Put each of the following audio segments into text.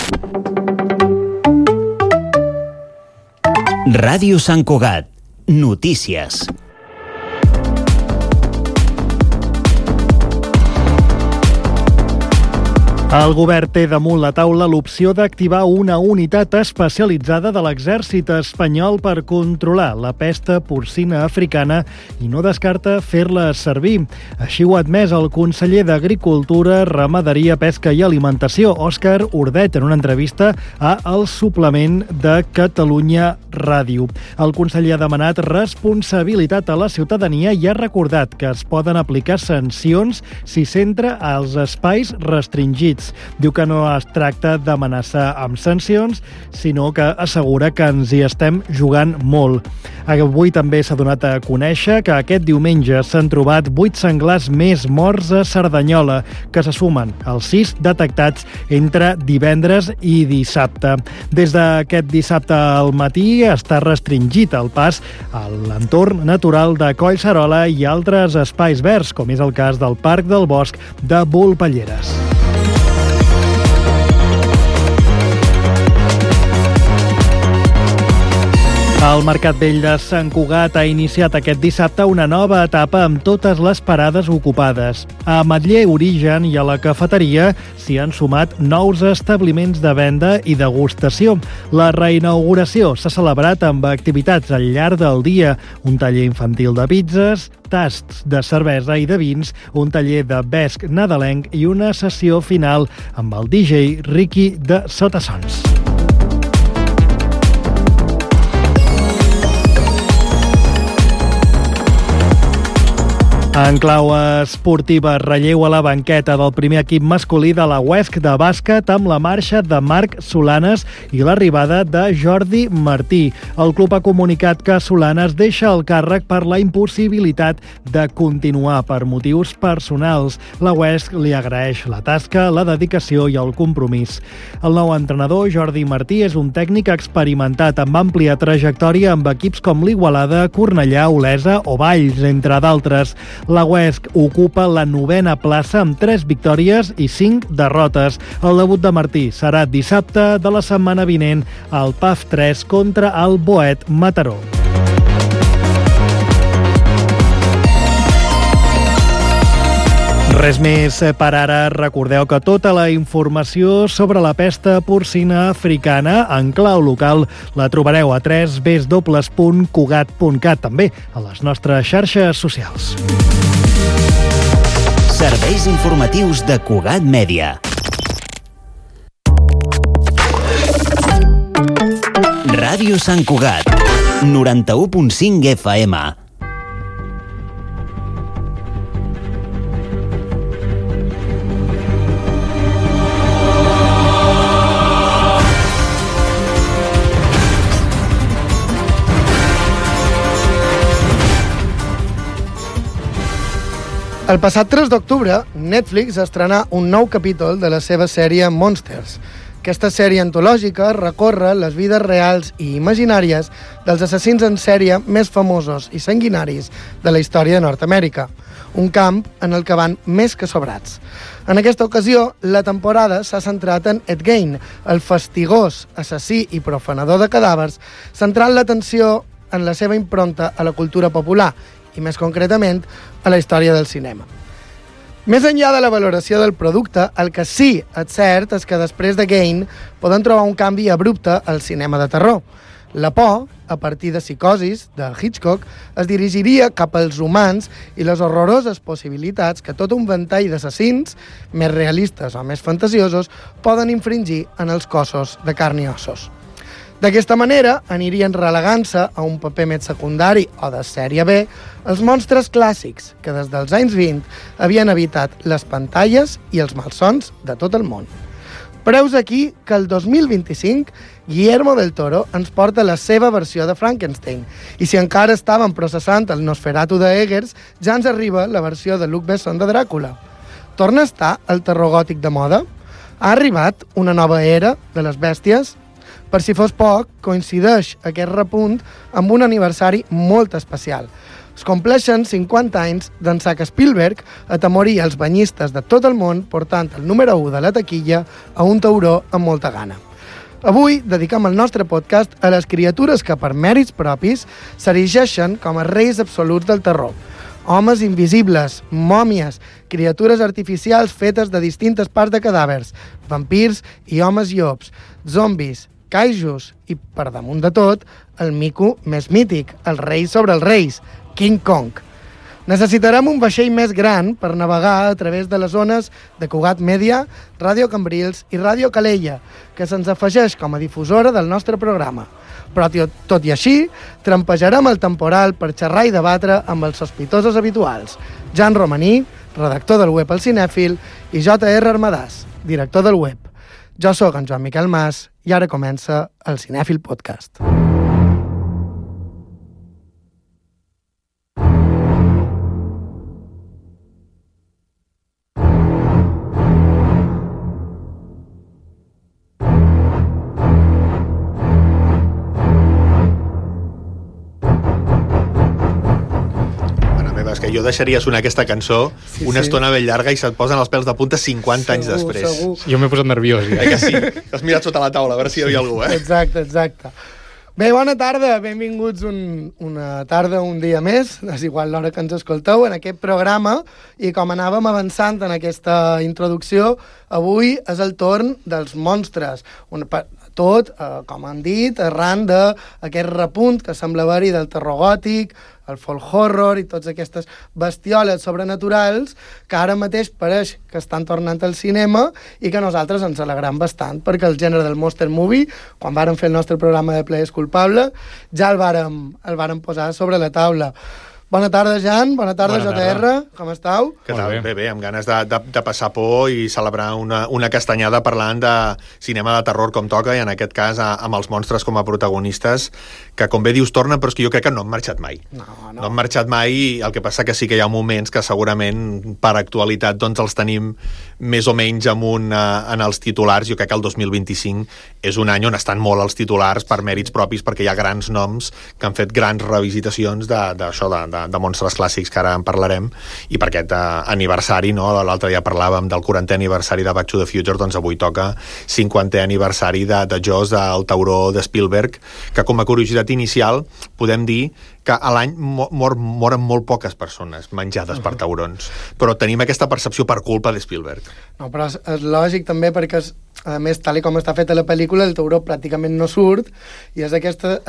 Ràdio Sant Cugat. Notícies. El govern té damunt la taula l'opció d'activar una unitat especialitzada de l'exèrcit espanyol per controlar la pesta porcina africana i no descarta fer-la servir. Així ho ha admès el conseller d'Agricultura, Ramaderia, Pesca i Alimentació, Òscar Ordet, en una entrevista a El Suplement de Catalunya Ràdio. El conseller ha demanat responsabilitat a la ciutadania i ha recordat que es poden aplicar sancions si s'entra als espais restringits. Diu que no es tracta d'amenaçar amb sancions, sinó que assegura que ens hi estem jugant molt. Avui també s'ha donat a conèixer que aquest diumenge s'han trobat 8 senglars més morts a Cerdanyola, que se sumen als 6 detectats entre divendres i dissabte. Des d'aquest dissabte al matí està restringit el pas a l'entorn natural de Collserola i altres espais verds, com és el cas del Parc del Bosc de Volpelleres. El Mercat Vell de Sant Cugat ha iniciat aquest dissabte una nova etapa amb totes les parades ocupades. A Ametller, Origen i a la cafeteria s'hi han sumat nous establiments de venda i degustació. La reinauguració s'ha celebrat amb activitats al llarg del dia, un taller infantil de pizzas, tasts de cervesa i de vins, un taller de vesc nadalenc i una sessió final amb el DJ Ricky de Sotasons. En clau esportiva, relleu a la banqueta del primer equip masculí de la UESC de bàsquet amb la marxa de Marc Solanes i l'arribada de Jordi Martí. El club ha comunicat que Solanes deixa el càrrec per la impossibilitat de continuar per motius personals. La UESC li agraeix la tasca, la dedicació i el compromís. El nou entrenador, Jordi Martí, és un tècnic experimentat amb àmplia trajectòria amb equips com l'Igualada, Cornellà, Olesa o Valls, entre d'altres. La UESC ocupa la 9a plaça amb 3 victòries i 5 derrotes. El debut de Martí serà dissabte de la setmana vinent al PAF 3 contra el Boet Mataró. Res més per ara. Recordeu que tota la informació sobre la pesta porcina africana en clau local la trobareu a www.cugat.cat, també a les nostres xarxes socials. Serveis informatius de Cugat Mèdia. Ràdio Sant Cugat, 91.5 FM. El passat 3 d'octubre, Netflix estrenà un nou capítol de la seva sèrie Monsters. Aquesta sèrie antològica recorre les vides reals i imaginàries dels assassins en sèrie més famosos i sanguinaris de la història de Nord-Amèrica, un camp en el que van més que sobrats. En aquesta ocasió, la temporada s'ha centrat en Ed Gein, el fastigós assassí i profanador de cadàvers, centrant l'atenció en la seva impronta a la cultura popular i més concretament a la història del cinema. Més enllà de la valoració del producte, el que sí és cert és que després de Gein poden trobar un canvi abrupte al cinema de terror. La por, a partir de Psicosis, de Hitchcock, es dirigiria cap als humans i les horroroses possibilitats que tot un ventall d'assassins, més realistes o més fantasiosos, poden infringir en els cossos de carn i ossos. D'aquesta manera, anirien relegant-se a un paper més secundari o de sèrie B els monstres clàssics que des dels anys 20 havien evitat les pantalles i els malsons de tot el món. Però heus aquí que el 2025 Guillermo del Toro ens porta la seva versió de Frankenstein i si encara estàvem processant el Nosferatu d'Eggers, ja ens arriba la versió de Luc Besson de Dràcula. Torna a estar el terror gòtic de moda? Ha arribat una nova era de les bèsties? Per si fos poc, coincideix aquest repunt amb un aniversari molt especial. Es compleixen 50 anys d'ençà que Spielberg atemoria els banyistes de tot el món portant el número 1 de la taquilla a un tauró amb molta gana. Avui dediquem el nostre podcast a les criatures que per mèrits propis s'erigeixen com a reis absoluts del terror. Homes invisibles, mòmies, criatures artificials fetes de distintes parts de cadàvers, vampirs i homes llops, zombis, kaijus i, per damunt de tot, el mico més mític, el rei sobre els reis, King Kong. Necessitarem un vaixell més gran per navegar a través de les zones de Cugat Mèdia, Ràdio Cambrils i Ràdio Calella, que se'ns afegeix com a difusora del nostre programa. Però, tot i així, trampejarem el temporal per xerrar i debatre amb els sospitosos habituals. Jan Romaní, redactor del web El Cinèfil, i J.R. Armadàs, director del web. Jo sóc en Joan Miquel Mas i ara comença el Cinèfil Podcast. Que jo deixaria sonar aquesta cançó una estona ben llarga i se't posen els pèls de punta 50 anys després. Segur. Jo m'he posat nerviós. Ja. Que sí? Has mirat sota la taula a veure si hi havia algú, Exacte. Bé, bona tarda, benvinguts una tarda, un dia més, és igual l'hora que ens escolteu, en aquest programa, i com anàvem avançant en aquesta introducció, avui és el torn dels monstres. Tot, com han dit, arran d'aquest repunt que sembla haver-hi del terror gòtic, el folk horror i totes aquestes bestioles sobrenaturals que ara mateix pareix que estan tornant al cinema i que nosaltres ens alegrem bastant, perquè el gènere del monster movie, quan vàrem fer el nostre programa de Plaer culpable, ja el vàrem posar sobre la taula. Bona tarda, Jan. Bona tarda, JR. Com estàu? Què tal? Bé, amb ganes de passar por i celebrar una castanyada parlant de cinema de terror com toca, i en aquest cas amb els monstres com a protagonistes, que com bé dius tornen, però és que jo crec que no han marxat mai. No han marxat mai, i el que passa que sí que hi ha moments que segurament per actualitat doncs els tenim més o menys amunt en els titulars. Jo crec que el 2025 és un any on estan molt els titulars per mèrits propis, perquè hi ha grans noms que han fet grans revisitacions d'això, de monstres clàssics, que ara en parlarem, i per aquest aniversari, no? L'altre dia parlàvem del 40è aniversari de Back to the Future, doncs avui toca 50è aniversari de Jaws, del tauró de Spielberg, que com a curiositat inicial podem dir que a l'any moren molt poques persones menjades per taurons, però tenim aquesta percepció per culpa de Spielberg. No, però és lògic també, perquè a més, tal com està feta la pel·lícula, el tauró pràcticament no surt, i és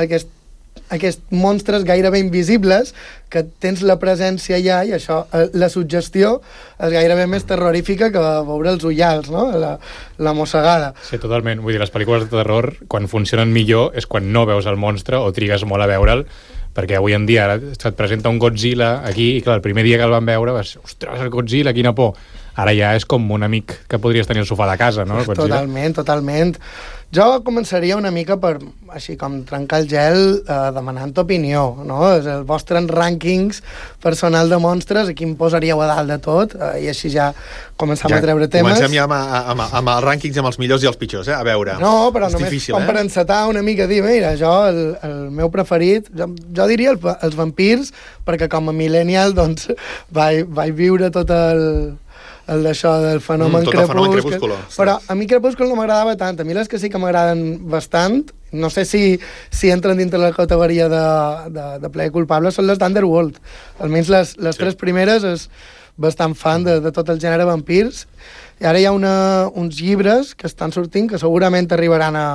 aquests monstres gairebé invisibles que tens la presència allà, i això, la suggestió és gairebé més terrorífica que veure els ullals, no? La mossegada. Sí, totalment. Vull dir, les pel·lícules de terror, quan funcionen millor, és quan no veus el monstre o trigues molt a veure'l, perquè avui en dia ara se't presenta un Godzilla aquí, i clar, el primer dia que el van veure vas, ostres, el Godzilla, quina por. Ara ja és com un amic que podries tenir al sofà de casa, no? Totalment. Jo començaria una mica per, així com trencar el gel, demanant opinió, no? Els vostres rànquings personal de monstres, a quin posaríeu a dalt de tot, i així ja començam a treure temes. Comencem ja amb els rànquings, amb els millors i els pitjors, a veure. No, però només difícil, com per encetar una mica, dir, mira, jo, el meu preferit, jo diria els vampirs, perquè com a millennial, doncs, vaig viure tot el d'això del fenomen Crepúsculo. Però a mi Crepúsculo no m'agradava tant. A mi les que sí que m'agraden bastant, no sé si entren dintre la categoria de plaer culpable, són les d'Underworld. Almenys les tres primeres és bastant fan de tot el gènere vampirs. I ara hi ha uns llibres que estan sortint que segurament arribaran a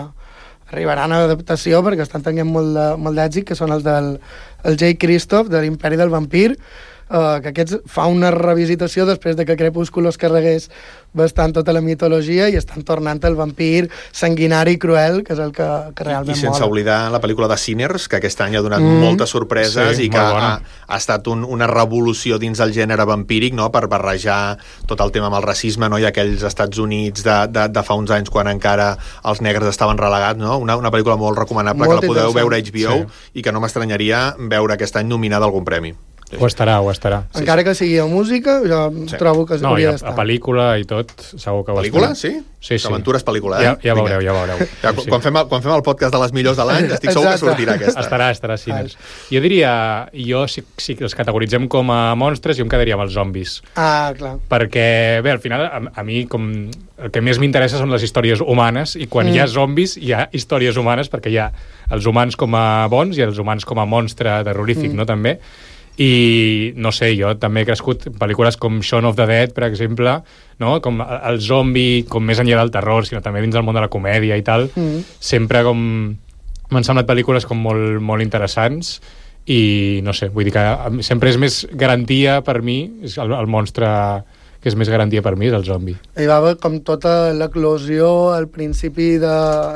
adaptació, perquè estan tenint molt d'èxit, que són els del Jay Kristoff, de l'Imperi del Vampir, que aquests fa una revisitació després de que Crepúsculo es carregués bastant tota la mitologia, i estan tornant el vampir sanguinari i cruel, que és el que realment mola. I sense oblidar la pel·lícula de Sinners, que aquest any ha donat moltes sorpreses, i que ha estat una revolució dins del gènere vampíric, no? Per barrejar tot el tema amb el racisme, no? I aquells Estats Units de fa uns anys, quan encara els negres estaven relegats, no? Una pel·lícula molt recomanable, que la podeu veure a HBO, i que no m'estranyaria veure aquest any nominada a algun premi. Ho estarà. Encara que sigui a música, jo trobo que hauria d'estar. A pel·lícula i tot, segur que ho pel·lícula, estarà. sí? Sí. Aventures pel·lícula, Ja veureu. Ja, quan fem el podcast de les millors de l'any, estic segur que sortirà aquesta. Estarà a cines. Jo diria, si els categoritzem com a monstres, jo em quedaria amb els zombis. Ah, clar. Perquè, bé, al final, a mi el que més m'interessa són les històries humanes, i quan hi ha zombis hi ha històries humanes, perquè hi ha els humans com a bons i els humans com a monstre terrorífic, no, també? I, no sé, jo també he crescut en pel·lícules com Shaun of the Dead, per exemple, no? Com el zombi, com més enllà del terror, sinó també dins del món de la comèdia i tal. Sempre com m'han semblat pel·lícules com molt, molt interessants, i no sé, vull dir que sempre és més garantia per mi, és el monstre que és més garantia per mi, és el zombi. Hi va haver com tota l'eclosió al principi de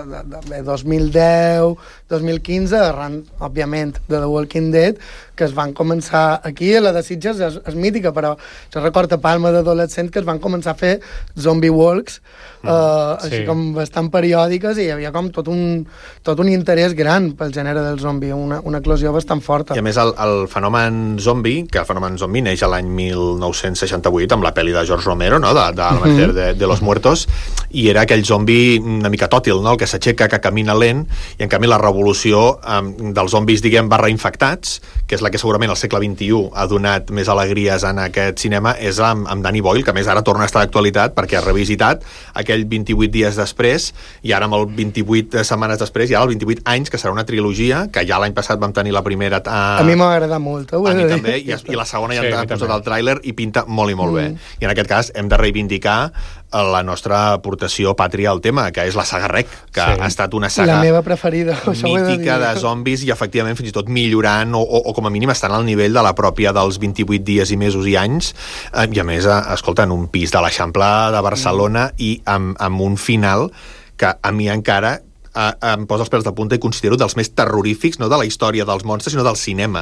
2010, 2015, arran, òbviament, de The Walking Dead, que es van començar aquí, a la de Sitges és mítica, però jo recordo a Palma d'adolescent que es van començar a fer zombie walks, així com bastant periòdiques, i hi havia com tot un interès gran pel gènere del zombi, una eclosió bastant forta. I a més el fenomen zombi, que el fenomen zombi neix a l'any 1968 amb la pel·li de George Romero, no? de Amanecer de los Muertos, i era aquell zombi una mica tòtil, no? El que s'aixeca, que camina lent, i en canvi la revolució dels zombis, diguem, reinfectats, que és la que segurament al segle XXI ha donat més alegries en aquest cinema, és amb Danny Boyle, que a més ara torna a estar d'actualitat perquè ha revisitat aquell 28 dies després, i ara amb el 28 setmanes després, i ara el 28 anys, que serà una trilogia, que ja l'any passat vam tenir la primera... A mi m'ha agradat molt. A mi també, i la segona ja hem posat el tràiler i pinta molt i molt bé. I en aquest cas hem de reivindicar la nostra aportació pàtria al tema, que és la saga Rec, que ha estat una saga la meva preferida, mítica de zombis, i efectivament fins i tot millorant o com a mínim estan al nivell de la pròpia dels 28 dies i mesos i anys, i a més, escolta, en un pis de l'Eixample de Barcelona i amb un final que a mi encara em posa els pèls de punta i considero dels més terrorífics, no de la història dels monstres, sinó del cinema.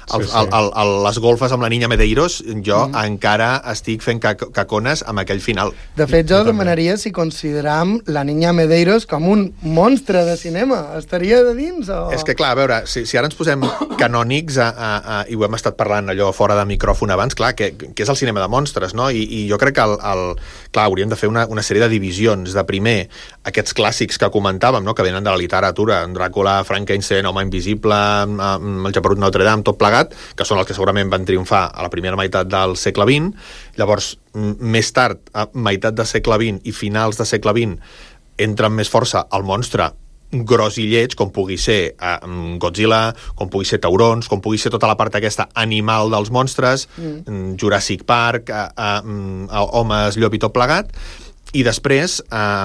Les golfes amb la Niña Medeiros, jo encara estic fent cacones amb aquell final. De fet, jo demanaria si consideram la Niña Medeiros com un monstre de cinema. Estaria de dins? O... És que, clar, a veure, si ara ens posem canònics, i ho hem estat parlant allò fora de micròfon abans, clar, que és el cinema de monstres, no? I jo crec que clar, hauríem de fer una sèrie de divisions. De primer, aquests clàssics que comentàvem, no?, que venen de la literatura, Dràcula, Frankenstein, Home Invisible, el Geperut Notre Dame, tot plegat, que són els que segurament van triomfar a la primera meitat del segle XX. Llavors, més tard, a meitat del segle XX i finals del segle XX, entra amb més força el monstre gros i lleig, com pugui ser Godzilla, com pugui ser taurons, com pugui ser tota la part aquesta animal dels monstres, Jurassic Park, homes, llop i tot plegat, i després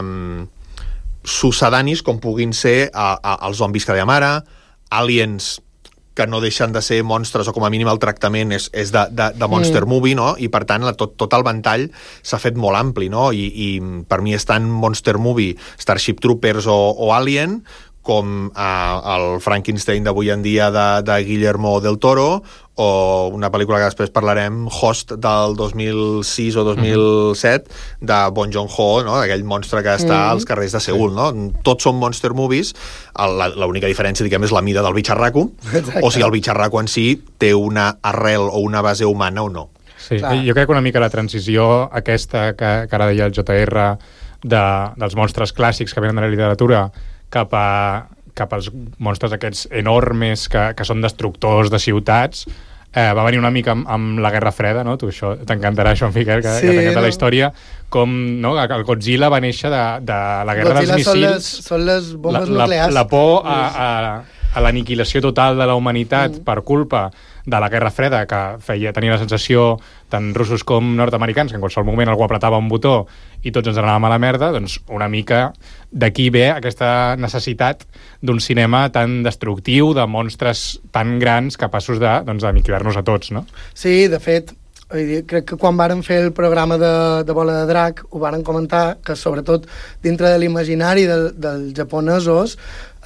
succedanis com puguin ser els zombis que dèiem ara, aliens que no deixen de ser monstres, o com a mínim el tractament és de monster movie, no? I per tant tot el ventall s'ha fet molt ampli, no? I per mi és tant monster movie, Starship Troopers o Alien, com el Frankenstein d'avui en dia de Guillermo del Toro, o una pel·lícula que després parlarem, Host, del 2006 o 2007, de Bong Joon-ho, no? Aquell monstre que està als carrers de Seul, no? Tots són monster movies, l'única diferència, diguem, és la mida del bitxarraco, o si el bitxarraco en si té una arrel o una base humana o no. Sí, jo crec que una mica la transició aquesta que ara deia el JR dels monstres clàssics que venen de la literatura cap als monstres aquests enormes que són destructors de ciutats, va venir una mica amb la Guerra Freda, no? Tu això t'encantarà, això, Miquel, que t'encanta la història, com, no?, el Godzilla va néixer de la Guerra dels Míssils. Són les bombes nuclears. La por a l'aniquilació total de la humanitat per culpa de la Guerra Freda, que tenia la sensació, tant russos com nord-americans, que en qualsevol moment algú apretava un botó i tots ens anàvem a la merda, doncs una mica d'aquí ve aquesta necessitat d'un cinema tan destructiu, de monstres tan grans, capaços d'aniquilar-nos a tots, no? Sí, de fet, crec que quan varen fer el programa de Bola de Drac ho varen comentar, que sobretot dintre de l'imaginari dels japonesos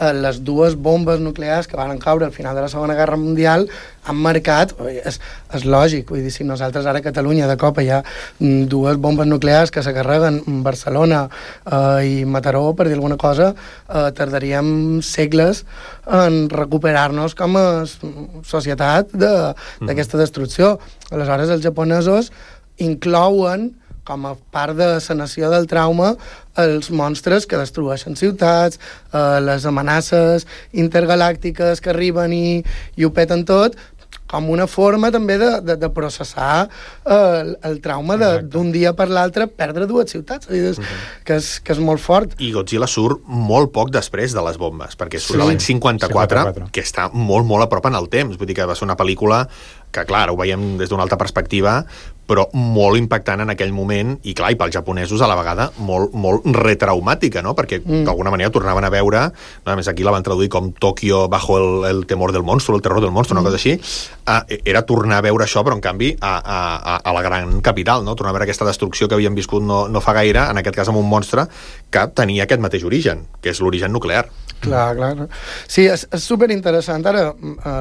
les dues bombes nuclears que van caure al final de la Segona Guerra Mundial han marcat, és lògic, vull dir, si nosaltres ara a Catalunya de cop hi ha dues bombes nuclears que se carreguen en Barcelona i Mataró, per dir alguna cosa, tardaríem segles en recuperar-nos com a societat d'aquesta destrucció. Aleshores, els japonesos inclouen com a part de sanació del trauma els monstres que destrueixen ciutats, les amenaces intergalàctiques que arriben i ho peten tot, com una forma també de processar el trauma d'un dia per l'altre perdre dues ciutats, que és molt fort. I Godzilla surt molt poc després de les bombes, perquè surt l'any 54, que està molt, molt a prop en el temps. Vull dir que va ser una pel·lícula que, clar, ho veiem des d'una altra perspectiva, però molt impactant en aquell moment, i clar, i pels japonesos a la vegada molt, molt retraumàtica, no? Perquè d'alguna manera tornaven a veure, a més aquí la van traduir com Tòquio bajo el temor del monstru, el terror del monstru, una cosa així, era tornar a veure això, però en canvi a la gran capital, no? Tornar a veure aquesta destrucció que havíem viscut no fa gaire, en aquest cas amb un monstre que tenia aquest mateix origen, que és l'origen nuclear. Clar. Sí, és superinteressant. Ara,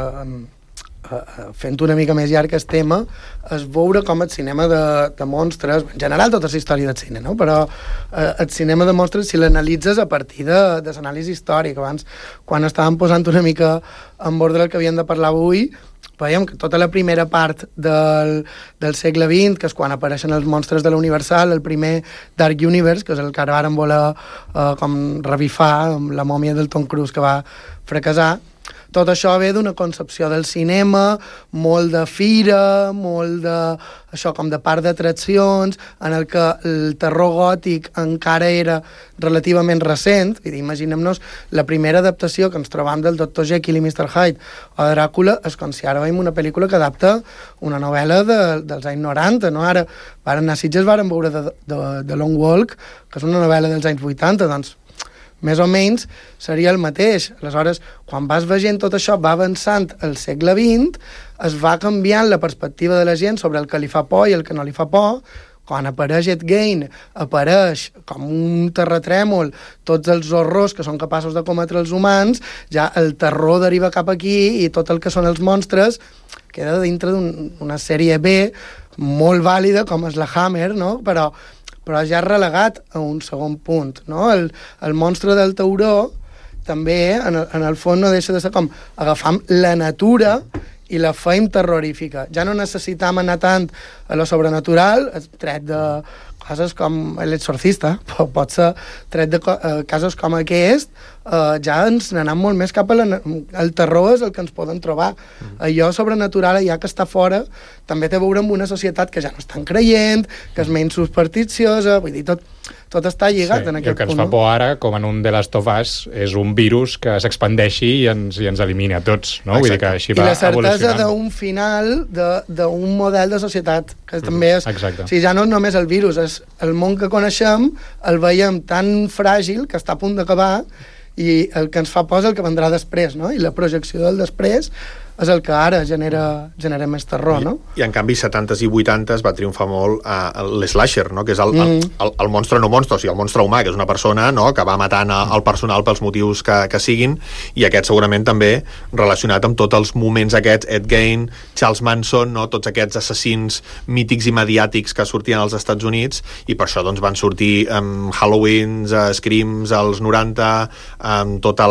fent una mica més llarg el tema, és veure com el cinema de monstres, en general tota la història del cine, no? Però el cinema de monstres, si l'analitzes a partir de l'anàlisi històric, abans, quan estàvem posant una mica en ordre el que havíem de parlar avui, veiem que tota la primera part del segle XX, que és quan apareixen els monstres de la Universal, el primer Dark Universe, que és el que ara varen voler com revifar amb la mòmia del Tom Cruise que va fracassar, tot això ve d'una concepció del cinema, molt de fira, molt de, això, com de parc d'atraccions, en el que el terror gòtic encara era relativament recent. Imaginem-nos la primera adaptació que ens trobam del Dr. Jekyll i Mr. Hyde o de Dràcula, és com si ara veiem una pel·lícula que adapta una novel·la dels anys 90, no? Ara, a Sitges varen veure The Long Walk, que és una novel·la dels anys 80, doncs més o menys seria el mateix. Aleshores, quan vas veient tot això, va avançant el segle XX, es va canviant la perspectiva de la gent sobre el que li fa por i el que no li fa por. Quan apareix Ed Gein, apareix com un terratrèmol tots els horrors que són capaços de cometre els humans, ja el terror deriva cap aquí i tot el que són els monstres queda dintre d'una sèrie B molt vàlida com és la Hammer, no? Però ja relegat a un segon punt, no? El monstre del tauró també, en el fons, no deixa de ser com agafam la natura i la feim terrorífica. Ja no necessitam anar tant a lo sobrenatural, tret de casos com l'exorcista, pot ser tret de casos com aquest, ja ens n'anem molt més cap el terror és el que ens poden trobar. Allò sobrenatural, allà que està fora, també té a veure amb una societat que ja no estan creient, que és menys supersticiosa, vull dir, tot està lligat en aquest punt. El que ens fa por ara, com en un The Last of Us, és un virus que s'expandeixi i ens elimini a tots, no? Vull dir que així va evolucionant. I la certesa d'un final d'un model de societat, que també és... Exacte. O sigui, ja no és només el virus, és el món que coneixem, el veiem tan fràgil que està a punt d'acabar i el que ens fa por és el que vendrà després, no? I la projecció del després és el que ara genera més terror, no? I en canvi, 70s i 80s va triomfar molt l'slasher, no? Que és el monstre no monstre, o sigui, el monstre humà, que és una persona, no?, que va matant el personal pels motius que siguin, i aquest segurament també relacionat amb tots els moments aquests, Ed Gein, Charles Manson, no?, tots aquests assassins mítics i mediàtics que sortien als Estats Units, i per això doncs, van sortir Halloweens, Screams als 90, tota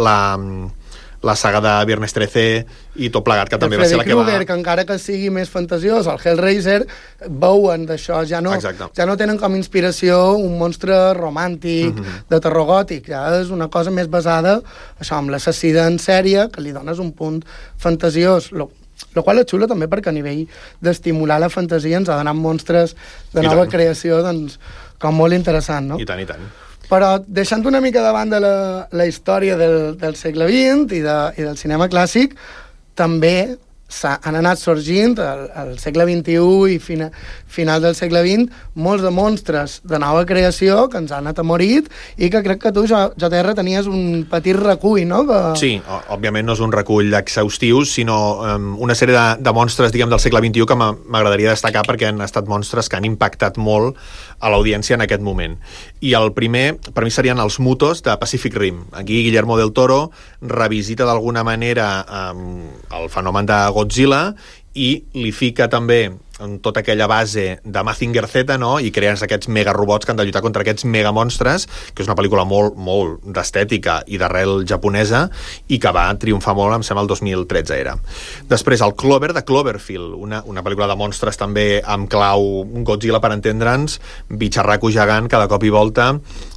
la saga de Viernes 13 i tot plegat, que també va ser la que va... Krueger, que encara que sigui més fantasiós, el Hellraiser, veuen d'això, ja no tenen com inspiració un monstre romàntic, de terror gòtic, ja és una cosa més basada, això, amb l'assassinat en sèrie, que li dones un punt fantasiós, lo qual és xulo també perquè a nivell d'estimular la fantasia ens ha donat monstres de nova creació, doncs, com molt interessant, no? I tant, i tant. Però deixant una mica de banda la història del segle XX i del cinema clàssic, també han anat sorgint al segle XXI i final del segle XX molts de monstres de nova creació que ens han atemorit i que crec que tu, JR, tenies un petit recull, no? Sí, òbviament no és un recull exhaustiu, sinó una sèrie de monstres, diguem, del segle XXI que m'agradaria destacar perquè han estat monstres que han impactat molt a l'audiència en aquest moment. I el primer, per mi, serien els Mutos de Pacific Rim. Aquí Guillermo del Toro revisita d'alguna manera el fenomen de Godzilla i li fica també en tota aquella base de Mazinger Z, no? I crees aquests megarobots que han de lluitar contra aquests megamonstres, que és una pel·lícula molt, molt d'estètica i d'arrel japonesa i que va triomfar molt, em sembla, el 2013 era. Després, el Clover de Cloverfield, una pel·lícula de monstres també amb clau Godzilla, per entendre'ns, bitxarraco gegant, cada cop i volta.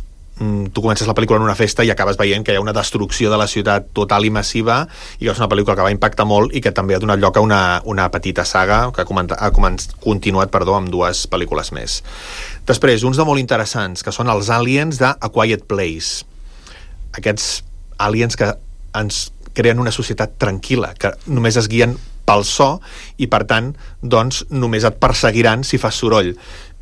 Tu comences la pel·lícula en una festa i acabes veient que hi ha una destrucció de la ciutat total i massiva i que és una pel·lícula que va impactar molt i que també ha donat lloc a una petita saga que ha continuat amb 2 pel·lícules més. Després, uns de molt interessants, que són els Aliens de A Quiet Place. Aquests aliens que ens creen una societat tranquil·la, que només es guien pel so i, per tant, doncs, només et perseguiran si fas soroll.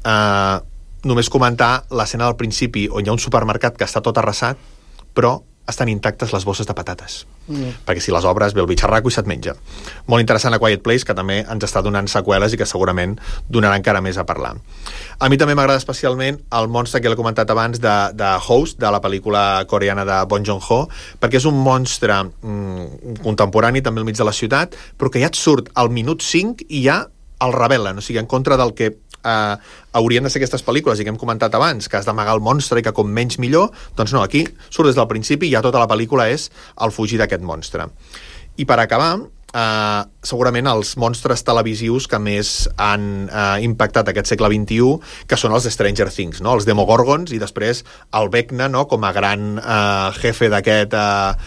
Només comentar l'escena del principi on hi ha un supermercat que està tot arrasat, però estan intactes les bosses de patates. Perquè si les obres ve el bitxarraco i se't menja. Molt interessant a Quiet Place, que també ens està donant seqüeles i que segurament donarà encara més a parlar. A mi també m'agrada especialment el monstre que l'he comentat abans de Host, de la pel·lícula coreana de Bong Joon-ho, perquè és un monstre contemporani també al mig de la ciutat, però que ja et surt al minut 5 i ja el rebel·len, o sigui, en contra del que haurien de ser aquestes pel·lícules i que hem comentat abans, que has d'amagar el monstre i que com menys millor, doncs no, aquí surt des del principi i ja tota la pel·lícula és el fugir d'aquest monstre. I per acabar, segurament els monstres televisius que més han impactat aquest segle XXI, que són els Stranger Things, no? Els Demogorgons i després el Vecna, no? Com a gran jefe d'aquest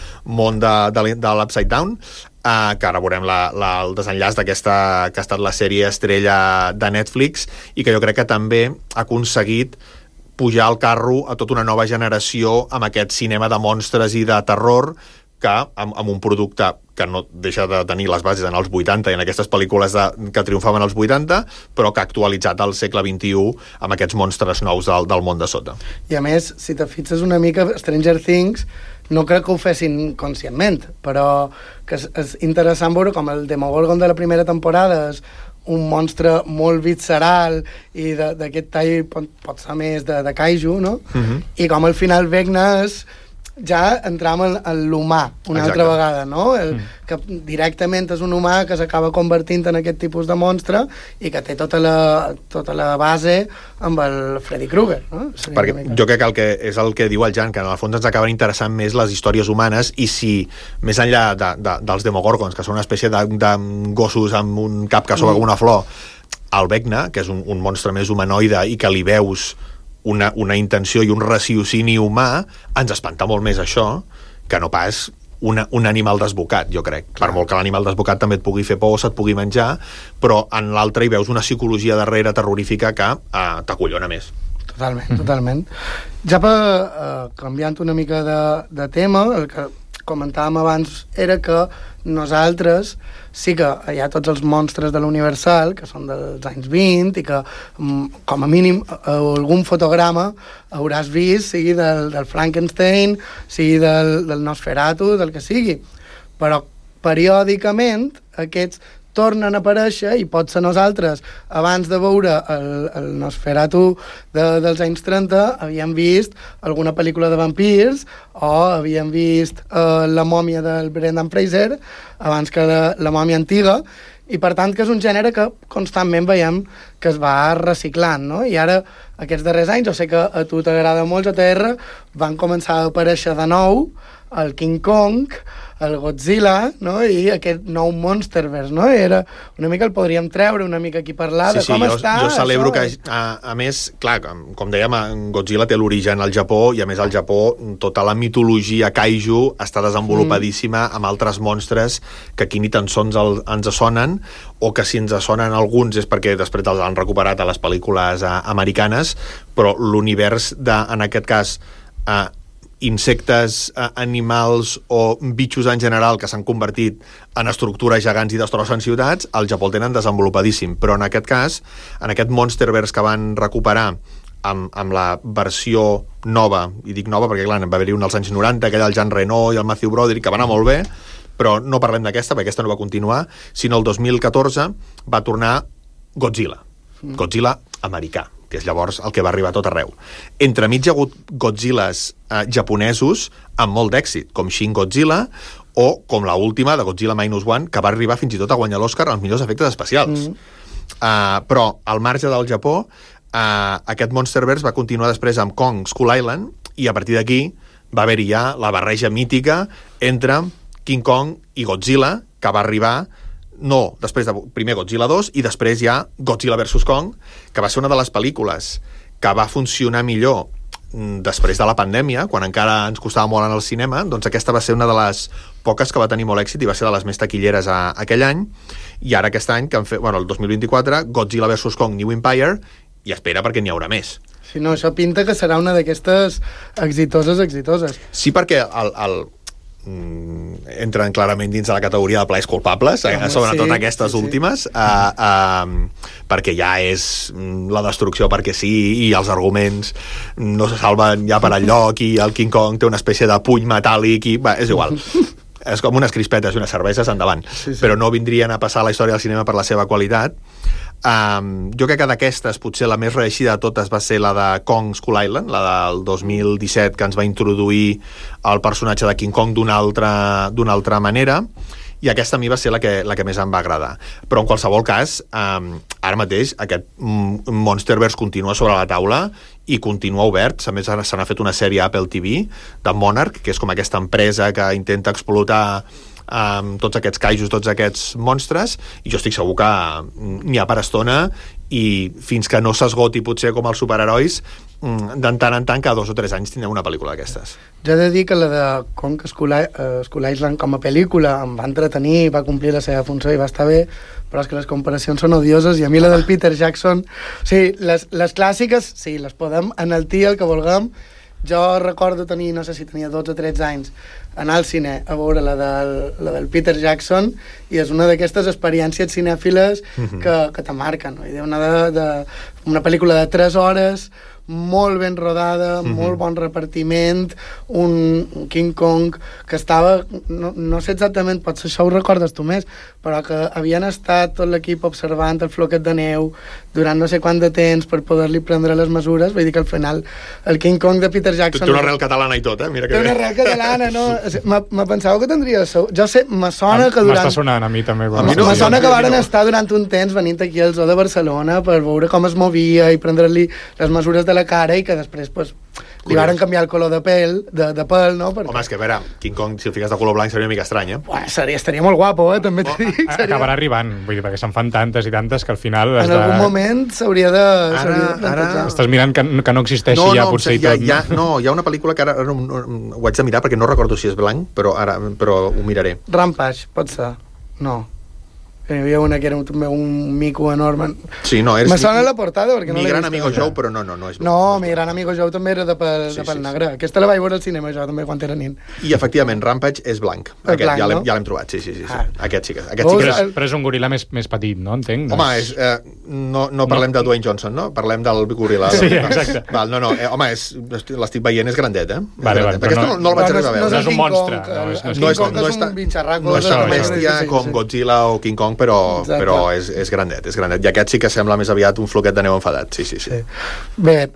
món de l'Upside Down, que ara veurem el desenllaç d'aquesta que ha estat la sèrie estrella de Netflix i que jo crec que també ha aconseguit pujar al carro a tota una nova generació amb aquest cinema de monstres i de terror que amb un producte que no deixa de tenir les bases en els 80 i en aquestes pel·lícules que triomfaven als 80, però que ha actualitzat al segle XXI amb aquests monstres nous del món de sota. I a més, si te fixes una mica, Stranger Things no crec que ho fessin conscientment, però que és interessant veure com el Demogorgon de la primera temporada és un monstre molt visceral i d'aquest tall pot ser més de kaiju, no? I com al final Vecna és ja entram en l'humà una altra vegada, no? Que directament és un humà que s'acaba convertint en aquest tipus de monstre i que té tota la base amb el Freddy Krueger, no? Perquè jo crec que és el que diu el Jan, que en el fons ens acaben interessant més les històries humanes i si, més enllà dels Demogorgons, que són una espècie de gossos amb un cap que soga com una flor, el Vecna, que és un monstre més humanoide i que li veus una intenció i un raciocini humà, ens espanta molt més això que no pas un animal desbocat, jo crec. Per molt que l'animal desbocat també et pugui fer por o se't pugui menjar, però en l'altre hi veus una psicologia darrere terrorífica que t'acollona més. Totalment. Ja per canviant una mica de tema, el que comentàvem abans era que nosaltres sí que hi ha tots els monstres de l'Universal, que són dels anys 20 i que com a mínim algun fotograma hauràs vist, sigui del Frankenstein, sigui del Nosferatu, del que sigui. Però periòdicament aquests tornen a aparèixer i pot ser nosaltres, abans de veure el Nosferatu dels anys 30, havíem vist alguna pel·lícula de vampirs o havíem vist la mòmia del Brendan Fraser abans que la mòmia antiga, i per tant que és un gènere que constantment veiem que es va reciclant, no? I ara, aquests darrers anys, jo sé que a tu t'agrada molt, JR, van començar a aparèixer de nou el King Kong, el Godzilla, no? I aquest nou Monsterverse, no? Era una mica el podríem treure, una mica aquí parlar de com està. Jo celebro que, a més, clar, com dèiem, Godzilla té l'origen al Japó i a més al Japó tota la mitologia kaiju està desenvolupadíssima amb altres monstres que aquí ni tan sols ens sonen, o que si ens sonen alguns és perquè després els han recuperat a les pel·lícules americanes, però l'univers en aquest cas insectes, animals o bitxos en general que s'han convertit en estructures gegants i destrossen ciutats, al Japó el tenen desenvolupadíssim. Però en aquest cas, en aquest Monsterverse que van recuperar amb la versió nova, i dic nova perquè clar, va haver-hi un als anys 90, aquell del Jean Reno i el Matthew Broderick, que va anar molt bé, però no parlem d'aquesta, perquè aquesta no va continuar, sinó el 2014 va tornar Godzilla. Godzilla americà, que és llavors el que va arribar a tot arreu. Entremig hi ha hagut Godzillas japonesos amb molt d'èxit, com Shin Godzilla, o com la última de Godzilla -1, que va arribar fins i tot a guanyar l'Oscar als millors efectes especials. Però, al marge del Japó, aquest Monsterverse va continuar després amb Kong Skull Island, i a partir d'aquí va haver-hi ja la barreja mítica entre King Kong i Godzilla, que va arribar després de primer Godzilla 2 i després ja Godzilla vs. Kong, que va ser una de les pel·lícules que va funcionar millor després de la pandèmia, quan encara ens costava molt anar al cinema. Doncs aquesta va ser una de les poques que va tenir molt èxit i va ser de les més taquilleres aquell any. I ara aquest any, que han fet, el 2024, Godzilla vs. Kong New Empire, i espera perquè n'hi haurà més. Sí, no, això pinta que serà una d'aquestes exitoses. Sí, perquè entren clarament dins de la categoria de plaers culpables, sobretot aquestes últimes, perquè ja és la destrucció perquè sí, i els arguments no se salven ja per enlloc, i el King Kong té una espècie de puny metàl·lic, i és igual. És com unes crispetes i unes cerveses, endavant. Sí. Però no vindrien a passar a la història del cinema per la seva qualitat. Jo crec que d'aquestes potser la més reeixida de totes va ser la de Kong Skull Island, la del 2017, que ens va introduir el personatge de King Kong d'una altra manera, i aquesta a mi va ser la que més em va agradar. Però en qualsevol cas, ara mateix aquest Monsterverse continua sobre la taula i continua obert. A més, se n'ha fet una sèrie a Apple TV de Monarch, que és com aquesta empresa que intenta explotar tots aquests kaijus, tots aquests monstres, i jo estic segur que n'hi ha per estona, i fins que no s'esgoti potser com els superherois, de tant en tant, cada 2 o 3 anys tindrem una pel·lícula d'aquestes. Jo he de dir que la de Kong Skull Island com a pel·lícula em va entretenir, va complir la seva funció i va estar bé, però és que les comparacions són odioses, i a mi la del Peter Jackson, sí, les clàssiques, sí, les podem enaltir el que vulguem. Jo recordo tenir, no sé si tenia 12 o 13 anys, anar al cine a veure la del Peter Jackson, i és una d'aquestes experiències cinèfiles que te marquen, no? Una pel·lícula de 3 hores, molt ben rodada, molt bon repartiment, un King Kong que estava, no sé exactament, potser això ho recordes tu més, però que havien estat tot l'equip observant el floquet de neu durant no sé quant de temps per poder-li prendre les mesures. Vull dir que al final el King Kong de Peter Jackson... Té una arrel catalana i tot, Mira que té una arrel catalana, no? Me pensava que tindria... Jo sé, me sona que durant... M'està sonant a mi també. Me sona que varen estar durant un temps venint aquí al Zoo de Barcelona per veure com es movia i prendre-li les mesures de la cara, i que després li varen canviar el color de pèl, no? Perquè... Home, és que a veure, King Kong, si el fiques de color blanc seria una mica estrany, estaria molt guapo, també t'ho dic. Acabarà arribant, vull dir, perquè se'n fan tantes i tantes que al final... En algun moment s'hauria de... Ara estàs mirant que no existeixi potser i tot. No, hi ha una pel·lícula que ara ho haig de mirar perquè no recordo si és blanc, però ho miraré. Rampage, pot ser. No. Hi havia una que era un mico enorme. Sí, no, és... Me sona la portada perquè no l'he vist. Mi gran amigo Joe, però no és... No, Mi gran amigo Joe també era de pel negre. Aquesta la vaig veure al cinema jo també quan era nin. I efectivament, Rampage és blanc. Aquest ja l'hem trobat, sí. Aquest sí que... Però és un goril·la més petit, no? Entenc. Home, no parlem de Dwayne Johnson, no? Parlem del goril·la. Sí, exacte. Home, l'estic veient, és grandet, Vale, aquesta no la vaig arribar a veure. No és un monstre. No és un bitxarraco. No és tan bèstia com Godzilla o King Kong, però és grandet. I aquest sí que sembla més aviat un floquet de neu enfadat, sí. Bé,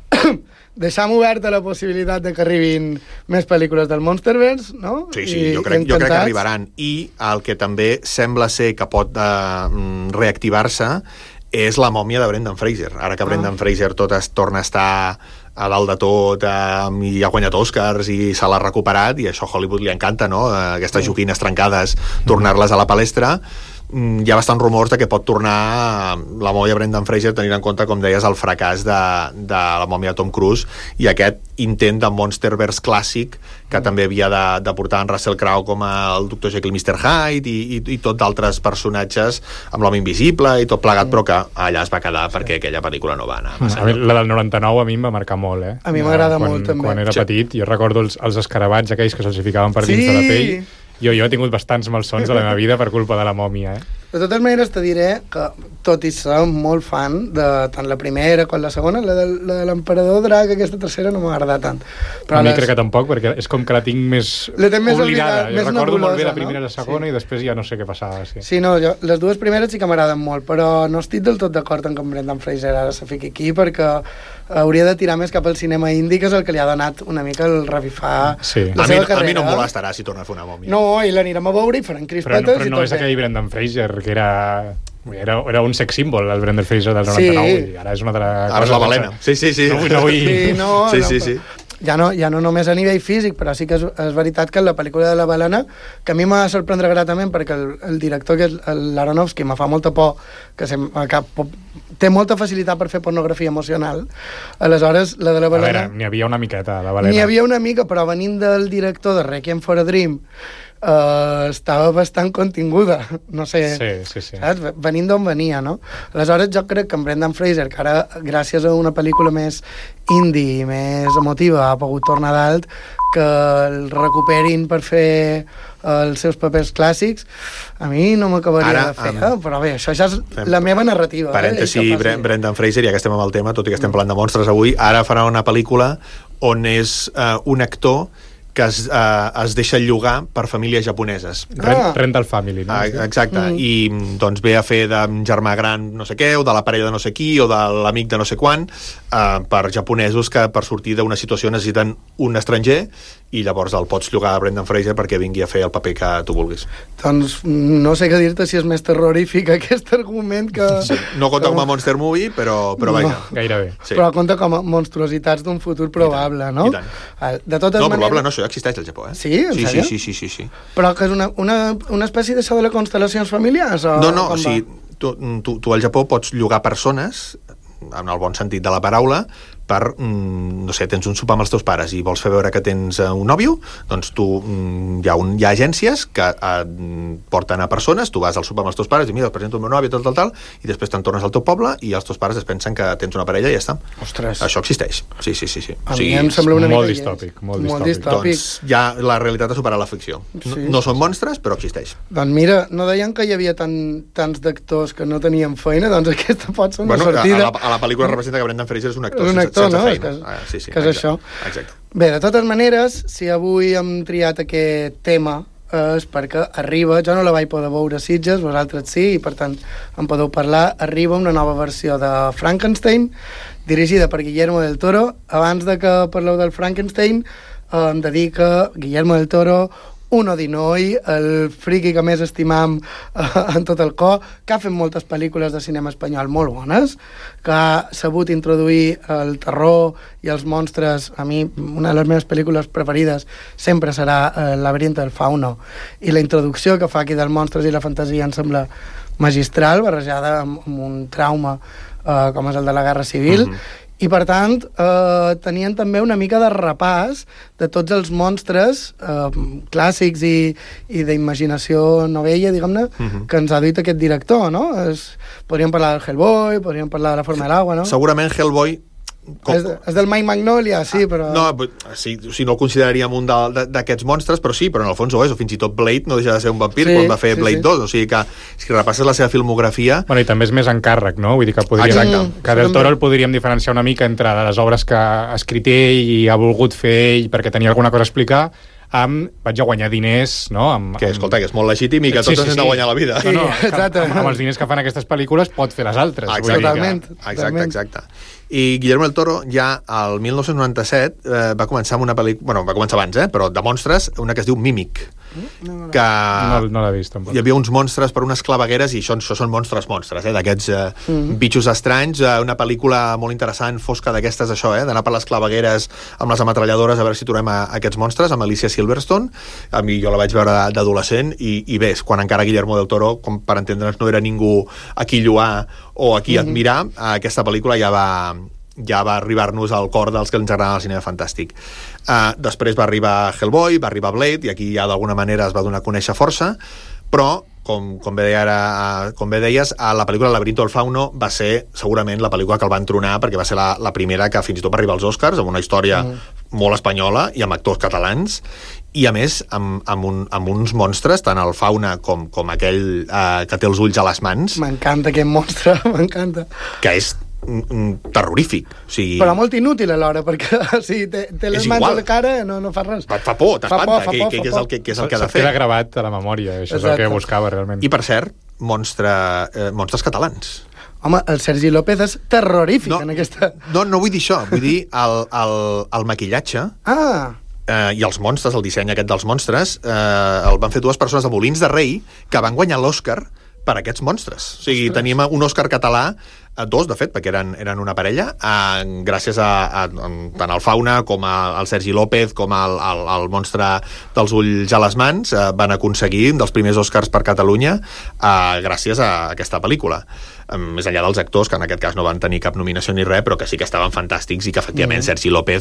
deixam oberta la possibilitat de que arribin més pel·lícules del Monsterverse, no? Sí, jo crec que arribaran. I el que també sembla ser que pot reactivar-se és la mòmia de Brendan Fraser. Ara que Brendan Fraser torna a estar a dalt de tot, i ha guanyat Oscars i se l'ha recuperat, i això a Hollywood li encanta, no? Aquestes joguines trencades, tornar-les a la palestra. hi ha bastants rumors de que pot tornar la mòmia Brendan Fraser, tenint en compte, com deies, el fracàs de la mòmia Tom Cruise i aquest intent de Monsterverse clàssic que també havia de portar en Russell Crowe com el Dr. Jekyll i Mr. Hyde i tot d'altres personatges amb l'home invisible i tot plegat, però que allà es va quedar perquè aquella pel·lícula no va anar massa. La del 99 a mi em va marcar molt, eh? A mi m'agrada molt, també. Quan era petit, jo recordo els escarabats aquells que se'ls ficaven per dins de la pell. Jo he tingut bastants malsons a la meva vida per culpa de la mòmia, eh? De totes maneres te diré que, tot i ser molt fan de tant la primera com la segona, la de l'Emperador Drac, aquesta tercera no m'agrada tant. Però a mi crec que tampoc, perquè és com que la tinc més oblidada. Jo recordo molt bé la primera i la segona i després ja no sé què passava. Sí, no, les dues primeres sí que m'agraden molt, però no estic del tot d'acord en que en Brendan Fraser ara se fiqui aquí, perquè hauria de tirar més cap al cinema indi, que és el que li ha donat una mica el revifar la seva carrera. A mi no em molestarà si torna a fer una mòmia. No, i l'anirem a veure i faran crispetes. Però no és aquell Brendan Fraser que era un sex símbol, el Brendan Fraser del 99, i ara és una altra cosa. Ara és la balena. Sí. No vull... Sí. Ja no només a nivell físic, però sí que és veritat que la pel·lícula de la balena, que a mi m'ha de sorprendre gratament perquè el director, que és l'Aronofsky, me fa molta por, que té molta facilitat per fer pornografia emocional. Aleshores, la de la balena... A veure, n'hi havia una miqueta, la balena. N'hi havia una mica, però venint del director de Requiem for a Dream, estava bastant continguda, no sé, sí. saps? Venint d'on venia, no? Aleshores jo crec que en Brendan Fraser, que ara gràcies a una pel·lícula més indie, més emotiva, ha pogut tornar dalt, que el recuperin per fer els seus papers clàssics, a mi no m'acabaria de fer, però bé, això ja és la meva narrativa. Parèntesi, Brendan Fraser, ja que estem amb el tema, tot i que estem parlant de monstres avui, ara farà una pel·lícula on és un actor que es deixa llogar per famílies japoneses. Rental Family, no? Exacte. I doncs ve a fer de germà gran no sé què, o de la parella de no sé qui, o de l'amic de no sé quan, per japonesos que per sortir d'una situació necessiten un estranger i llavors el pots llogar a Brendan Fraser perquè vingui a fer el paper que tu vulguis. Doncs no sé què dir-te, si és més terrorífic aquest argument que... Sí. No compta com a Monster Movie, però vaja. Gairebé. Sí. Però compta com a monstruositats d'un futur probable, no? I tant. De totes maneres... Probable no, això ja existeix al Japó, eh? Sí? En sèrio? Sí. Però que és una espècie d'això de les constel·lacions familiars? No, o sigui, tu al Japó pots llogar persones, en el bon sentit de la paraula, per, no sé, tens un sopar amb els teus pares i vols fer veure que tens un nòvio, doncs hi ha agències que porten a persones, tu vas al sopar amb els teus pares i mira, et presento el meu nòvio, tal, i després te'n tornes al teu poble i els teus pares es pensen que tens una parella i ja està. Ostres. Això existeix. Sí. A mi em sembla una mica molt distòpic. Doncs ja la realitat ha superat la ficció. No són monstres, però existeix. Doncs mira, no deien que hi havia tants d'actors que no tenien feina, doncs aquesta pot ser una sortida. A la pel·lícula representa que Brendan Fraser és un actor sense no? feina. Sí, que és això. Exacte. Bé, de totes maneres, si avui hem triat aquest tema és perquè arriba, jo no la vaig poder veure a Sitges, vosaltres sí, i per tant en podeu parlar, arriba una nova versió de Frankenstein, dirigida per Guillermo del Toro. Abans de que parleu del Frankenstein, hem de dir que Guillermo del Toro, un odinoi, el friqui que més estimam en tot el cor, que ha fet moltes pel·lícules de cinema espanyol molt bones, que ha sabut introduir el terror i els monstres. A mi, una de les meves pel·lícules preferides sempre serà El laberinto del fauno, i la introducció que fa aquí dels monstres i la fantasia em sembla magistral, barrejada amb un trauma com és el de la Guerra Civil. I, per tant, tenien també una mica de repàs de tots els monstres clàssics i d'imaginació novella, diguem-ne, que ens ha dit aquest director, no? Podríem parlar del Hellboy, podríem parlar de La forma de l'aigua, no? Segurament Hellboy... És del Mike Magnolia, sí, però... No, sí, no el consideraríem un d'aquests monstres, però sí, però en el fons ho és, o fins i tot Blade no deixa de ser un vampir quan va fer Blade 2, o sigui que si repasses la seva filmografia... Bueno, i també és més encàrrec, no? Vull dir que del Toro el podríem diferenciar una mica entre les obres que ha escrit ell i ha volgut fer ell perquè tenia alguna cosa a explicar, vaig a guanyar diners, no? Escolta, que és molt legítim i que tots ens hem de guanyar la vida. Sí, exacte. Amb els diners que fan aquestes pel·lícules pot fer les altres. Totalment. Exacte. I Guillermo del Toro ja al 1997 va començar amb una pel·lícula, bueno, va començar abans, però de monstres, una que es diu Mímic, que No l'he vist, tampoc. hi havia uns monstres per unes clavegueres, i això són monstres, d'aquests bitxos estranys. Una pel·lícula molt interessant, fosca d'aquestes, això, d'anar per les clavegueres amb les ametralladores a veure si trobem aquests monstres, amb Alicia Silverstone. A mi jo la vaig veure d'adolescent, i bé, quan encara Guillermo del Toro, com per entendre'ns, no era ningú a qui lloar o a qui admirar, aquesta pel·lícula ja va arribar-nos al cor dels que ens agrada el cinema fantàstic. Després va arribar Hellboy, va arribar Blade, i aquí ja d'alguna manera es va donar a conèixer força, però com bé deies, la pel·lícula Laberinto del Fauno va ser segurament la pel·lícula que el va entronar, perquè va ser la primera que fins i tot va arribar als Oscars, amb una història molt espanyola i amb actors catalans, i a més amb uns monstres, tant el Fauna com aquell que té els ulls a les mans. M'encanta aquest monstre, m'encanta. Que és terrorífic. O sigui, però molt inútil alhora, perquè té les mans a la cara, no fa res. Fa por, t'espanta, que és el que ha de fer. Queda gravat a la memòria, això és el que buscava realment. I per cert, monstres catalans. Home, el Sergi López és terrorífic en aquesta... No vull dir això, vull dir el maquillatge i els monstres, el disseny aquest dels monstres, el van fer dues persones de Molins de Rei que van guanyar l'Oscar per aquests monstres. O sigui, tenim un Òscar català, dos, de fet, perquè eren una parella, gràcies a tant al Fauna com al Sergi López com al monstre dels ulls a les mans, van aconseguir un dels primers Òscars per Catalunya gràcies a aquesta pel·lícula. Més enllà dels actors, que en aquest cas no van tenir cap nominació ni res, però que sí que estaven fantàstics i que efectivament Sergi López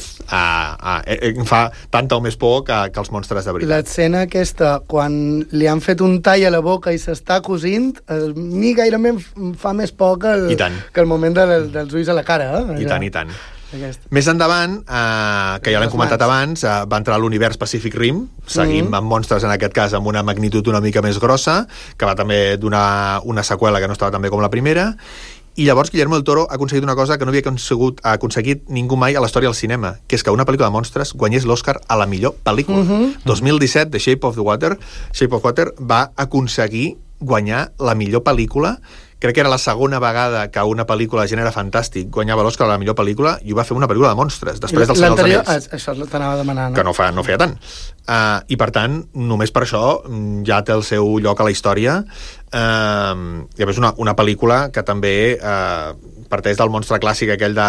fa tanta o més por que els monstres de veritat. L'escena aquesta, quan li han fet un tall a la boca i s'està cosint, a mi gairebé em fa més por que el moment dels ulls a la cara. I tant. Més endavant, que ja l'hem comentat abans, va entrar a l'univers Pacific Rim, seguim amb monstres, en aquest cas amb una magnitud una mica més grossa, que va també donar una seqüela que no estava tan bé com la primera, i llavors Guillermo del Toro ha aconseguit una cosa que no havia aconseguit ningú mai a la història del cinema, que és que una pel·lícula de monstres guanyés l'Oscar a la millor pel·lícula. 2017, The Shape of Water va aconseguir guanyar la millor pel·lícula. Crec que era la segona vegada que una pel·lícula de gènere fantàstic guanyava l'Oscar a la millor pel·lícula, i ho va fer una pel·lícula de monstres, després del Senyor dels Anells. Això t'anava a demanar, no? Que no feia tant. I per tant, només per això ja té el seu lloc a la història. I a més, una pel·lícula que també parteix del monstre clàssic aquell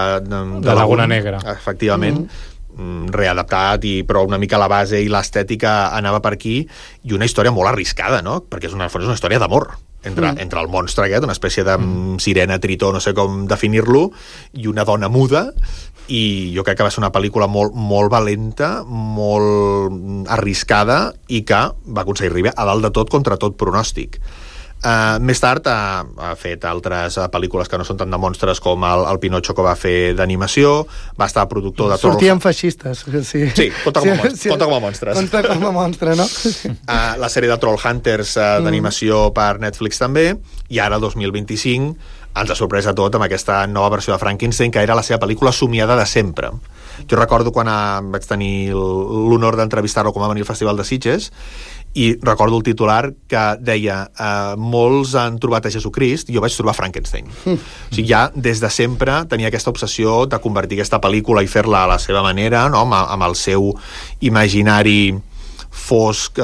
de Laguna Negra. Efectivament. Readaptat, però una mica la base i l'estètica anava per aquí, i una història molt arriscada, no? Perquè és una història d'amor entre el monstre aquest, una espècie de sirena, tritó, no sé com definir-lo, i una dona muda, i jo crec que va ser una pel·lícula molt, molt valenta, molt arriscada, i que va aconseguir arribar a dalt de tot contra tot pronòstic. Més tard ha fet altres pel·lícules que no són tant de monstres, com el Pinocho, que va fer d'animació, va estar productor de Sortien feixistes. Sí, compta com a monstres. Compta com a monstre, no? La sèrie de Trollhunters d'animació per Netflix també, i ara 2025 ens ha sorprès a tot amb aquesta nova versió de Frankenstein, que era la seva pel·lícula somiada de sempre. Jo recordo quan vaig tenir l'honor d'entrevistar-lo quan va venir al Festival de Sitges, i recordo el titular que deia molts han trobat a Jesucrist, i jo vaig trobar Frankenstein. O sigui, ja des de sempre tenia aquesta obsessió de convertir aquesta pel·lícula i fer-la a la seva manera, no? amb el seu imaginari fosc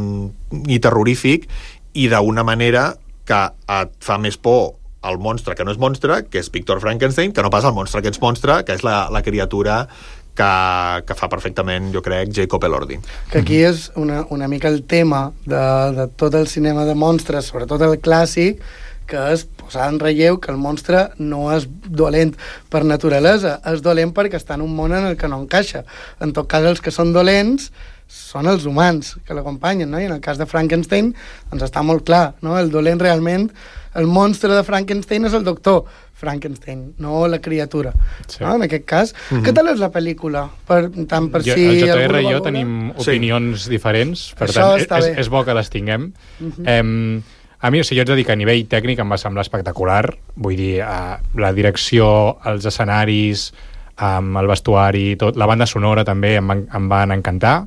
i terrorífic, i d'una manera que et fa més por el monstre que no és monstre, que és Víctor Frankenstein, que no pas el monstre que és monstre, que és la criatura que fa perfectament, jo crec, Jacob Elordi. Que aquí és una mica el tema de tot el cinema de monstres, sobretot el clàssic, que és posar en relleu que el monstre no és dolent per naturalesa, és dolent perquè està en un món en el que no encaixa. En tot cas, els que són dolents són els humans que l'acompanyen, no? I en el cas de Frankenstein ens està molt clar, no? El dolent realment, el monstre de Frankenstein és el doctor Frankenstein, no la criatura. Sí. No? En aquest cas. Què tal és la pel·lícula? Tant per si el JR i jo tenim opinions diferents, per tant, és bo que les tinguem. A mi, o sigui, jo haig de dir que a nivell tècnic em va semblar espectacular. Vull dir, la direcció, els escenaris, el vestuari, tot, la banda sonora també em van encantar.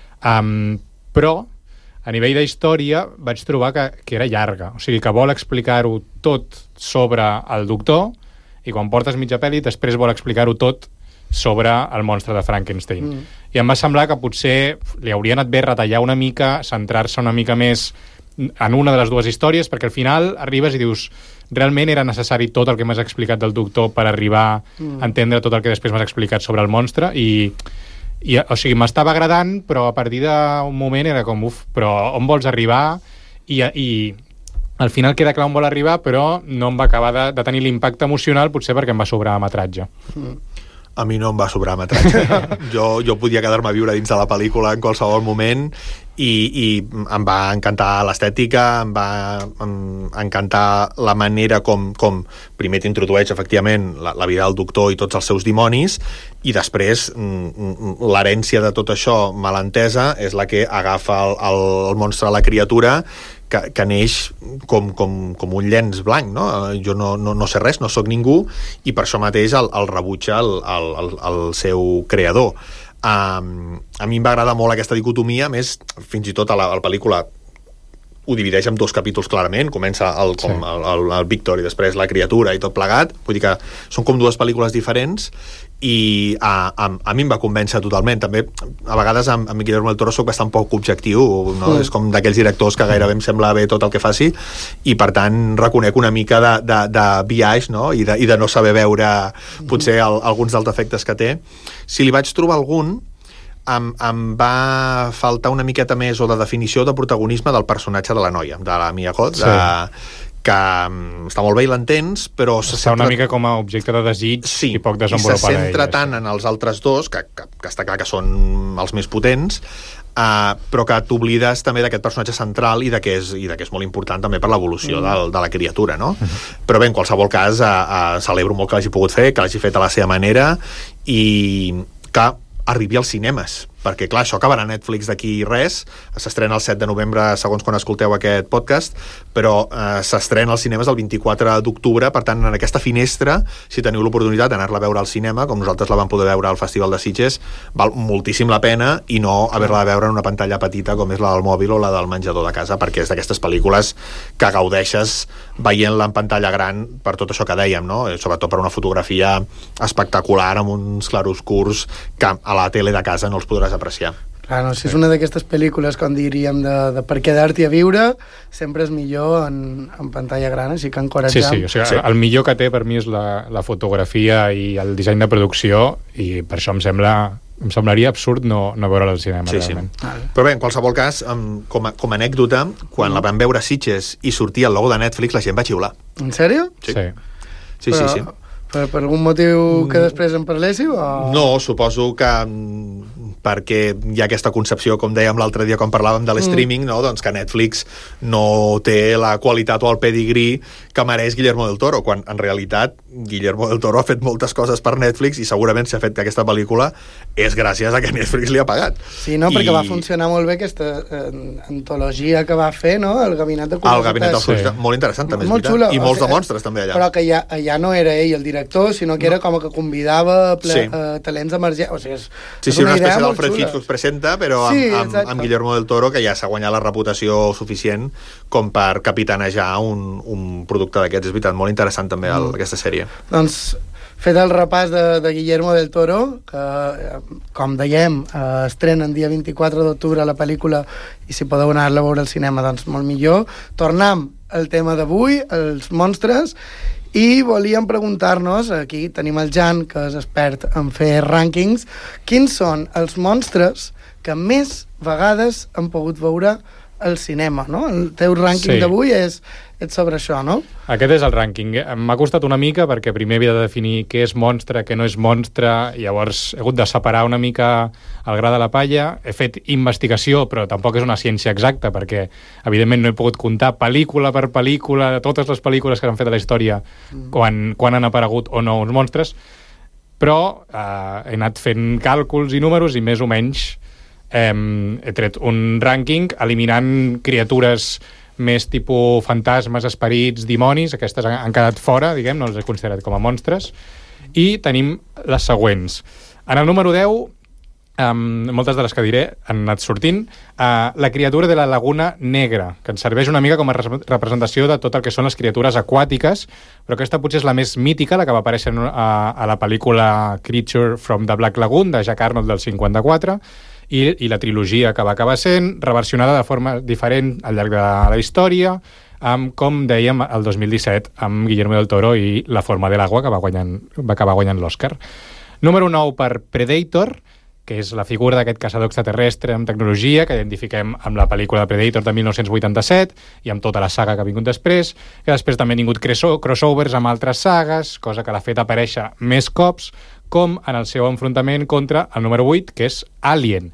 Però a nivell d'història vaig trobar que era llarga, o sigui que vol explicar-ho tot sobre el doctor, i quan portes mitja pel·li després vol explicar-ho tot sobre el monstre de Frankenstein. I em va semblar que potser li hauria anat bé retallar una mica, centrar-se una mica més en una de les dues històries, perquè al final arribes i dius realment era necessari tot el que m'has explicat del doctor per arribar a entendre tot el que després m'has explicat sobre el monstre i o sigui, m'estava agradant, però a partir d'un moment era com, però on vols arribar? I al final queda clar on vol arribar, però no em va acabar de tenir l'impacte emocional, potser perquè em va sobrar metratge. A mi no em va sobrar metratge. jo podia quedar-me a viure dins de la pel·lícula en qualsevol moment i em va encantar l'estètica, em va encantar la manera com primer t'introdueix efectivament la vida del doctor i tots els seus dimonis i després l'herència de tot això mal entesa és la que agafa el monstre, la criatura que neix com un llenç blanc, no? Jo no sé res, no sóc ningú, i per això mateix el rebutja el seu creador. A mi em va agradar molt aquesta dicotomia, més fins i tot a la pel·lícula ho divideix en 2 capítols clarament, comença el Víctor i després la criatura i tot plegat, vull dir que són com 2 pel·lícules diferents i a mi em va convèncer totalment. També a vegades amb Guillermo del Toro soc bastant poc objectiu, no? És com d'aquells directors que gairebé em sembla bé tot el que faci i per tant reconec una mica de biaix, no? I de no saber veure potser alguns dels defectes que té. Si li vaig trobar algun em va faltar una miqueta més o de definició de protagonisme del personatge de la noia, de la Mia Goth, que està molt bé i l'entens, però està una mica com a objecte de desig i poc desenvolupada. I se centra tant en els altres dos, que està clar que són els més potents, però que t'oblides també d'aquest personatge central i de que és molt important també per l'evolució de la criatura, no? Però bé, en qualsevol cas celebro molt que l'hagi pogut fer, que l'hagi fet a la seva manera i que arribi als cinemes, perquè clar, això acabarà a Netflix d'aquí res, s'estrena el 7 de novembre segons quan escolteu aquest podcast, però s'estrena als cinemes el 24 d'octubre, per tant en aquesta finestra, si teniu l'oportunitat d'anar-la a veure al cinema, com nosaltres la vam poder veure al Festival de Sitges, val moltíssim la pena i no haver-la de veure en una pantalla petita com és la del mòbil o la del menjador de casa, perquè és d'aquestes pel·lícules que gaudeixes veient-la en pantalla gran per tot això que dèiem, no? Sobretot per una fotografia espectacular amb uns claroscurs que a la tele de casa no els podràs apreciar. Clar, no, si és una d'aquestes pel·lícules, com diríem, de per quedar-t'hi a viure, sempre és millor en pantalla gran, així que encoratjam. Sí, o sigui, el millor que té per mi és la fotografia i el disseny de producció, i per això em semblaria absurd no veure'l al cinema, realment. Però bé, en qualsevol cas, com a anècdota, quan la vam veure a Sitges i sortia el logo de Netflix, la gent va xiular. En sèrio? Sí. Sí. Per algun motiu que després en parléssiu? O... No, suposo que perquè hi ha aquesta concepció, com dèiem l'altre dia quan parlàvem de l'streaming, no? Doncs que Netflix no té la qualitat o el pedigrí que mereix Guillermo del Toro, quan en realitat Guillermo del Toro ha fet moltes coses per Netflix i segurament s'ha fet aquesta pel·lícula és gràcies a que Netflix li ha pagat. Sí, no? Perquè va funcionar molt bé aquesta antologia que va fer, no? El Gabinet de Curiositats. El Gabinet de Curiositats, molt interessant també, és veritat. I molts de monstres també allà. Però que allà no era ell el director, sinó que era com que convidava talents emergents. O sigui, és una espècie d'Alfred Hitchcock presenta, però amb Guillermo del Toro, que ja s'ha guanyat la reputació suficient com per capitanejar un producte d'aquests. És veritat, molt interessant també aquesta sèrie. Doncs, fet el repàs de Guillermo del Toro, que, com dèiem, estrenen dia 24 d'octubre la pel·lícula i si podeu anar-la a veure al cinema, doncs molt millor. Tornem al tema d'avui, els monstres, i volíem preguntar-nos, aquí tenim el Jan, que és expert en fer rànquings, quins són els monstres que més vegades han pogut veure al cinema, no? El teu rànquing d'avui és sobre això, no? Aquest és el rànquing. M'ha costat una mica perquè primer havia de definir què és monstre, què no és monstre, i llavors he hagut de separar una mica el gra de la palla. He fet investigació, però tampoc és una ciència exacta perquè, evidentment, no he pogut comptar pel·lícula per pel·lícula de totes les pel·lícules que s'han fet a la història quan han aparegut o no uns monstres, però he anat fent càlculs i números i més o menys he tret un rànquing eliminant criatures més tipus fantasmes, esperits, dimonis. Aquestes han quedat fora, diguem, no els he considerat com a monstres. I tenim les següents. En el número 10 moltes de les que diré han anat sortint, la criatura de la Laguna Negra, que ens serveix una mica com a representació de tot el que són les criatures aquàtiques, però aquesta potser és la més mítica, la que va aparèixer a la pel·lícula Creature from the Black Lagoon, de Jack Arnold, del 54, i la trilogia que va acabar sent, reversionada de forma diferent al llarg de la història, com dèiem, el 2017, amb Guillermo del Toro i La forma de l'agua, que va acabar guanyant l'Oscar. Número 9 per Predator, que és la figura d'aquest caçador extraterrestre amb tecnologia que identifiquem amb la pel·lícula de Predator de 1987 i amb tota la saga que ha vingut després, que després també ha tingut crossovers amb altres sagues, cosa que l'ha fet aparèixer més cops, com en el seu enfrontament contra el número 8, que és Alien.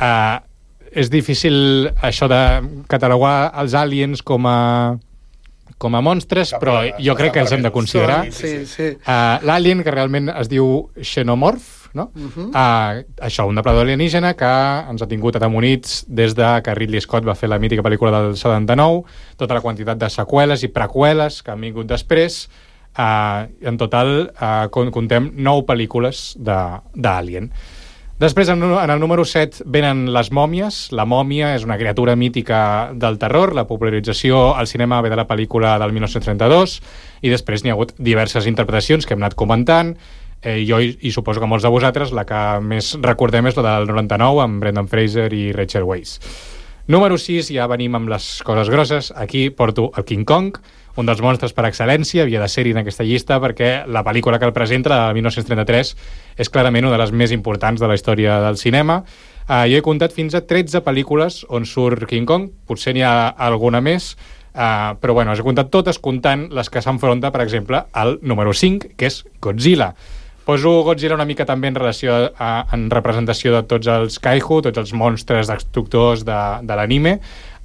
És difícil això de catalogar els aliens com a monstres, però jo crec que els hem de considerar. L'alien, que realment es diu xenomorf, no? Això, un depredador alienígena que ens ha tingut atemonits des de que Ridley Scott va fer la mítica pel·lícula del 79, tota la quantitat de seqüeles i preqüeles que han vingut després. En total contem 9 pel·lícules d'Alien. Després, en el número 7, venen les mòmies. La mòmia és una criatura mítica del terror. La popularització al cinema ve de la pel·lícula del 1932 i després n'hi ha hagut diverses interpretacions que hem anat comentant. Jo i suposo que molts de vosaltres la que més recordem és la del 99 amb Brendan Fraser i Rachel Weisz. Número 6, ja venim amb les coses grosses. Aquí porto el King Kong, un dels monstres per excel·lència, havia de ser-hi en aquesta llista perquè la pel·lícula que el presenta, la de 1933, és clarament una de les més importants de la història del cinema. Jo he comptat fins a 13 pel·lícules on surt King Kong, potser n'hi ha alguna més, però bueno, he comptat totes comptant les que s'enfronta, per exemple, al número 5, que és Godzilla. Poso Godzilla una mica també en representació de tots els kaiju, tots els monstres destructors de l'anime,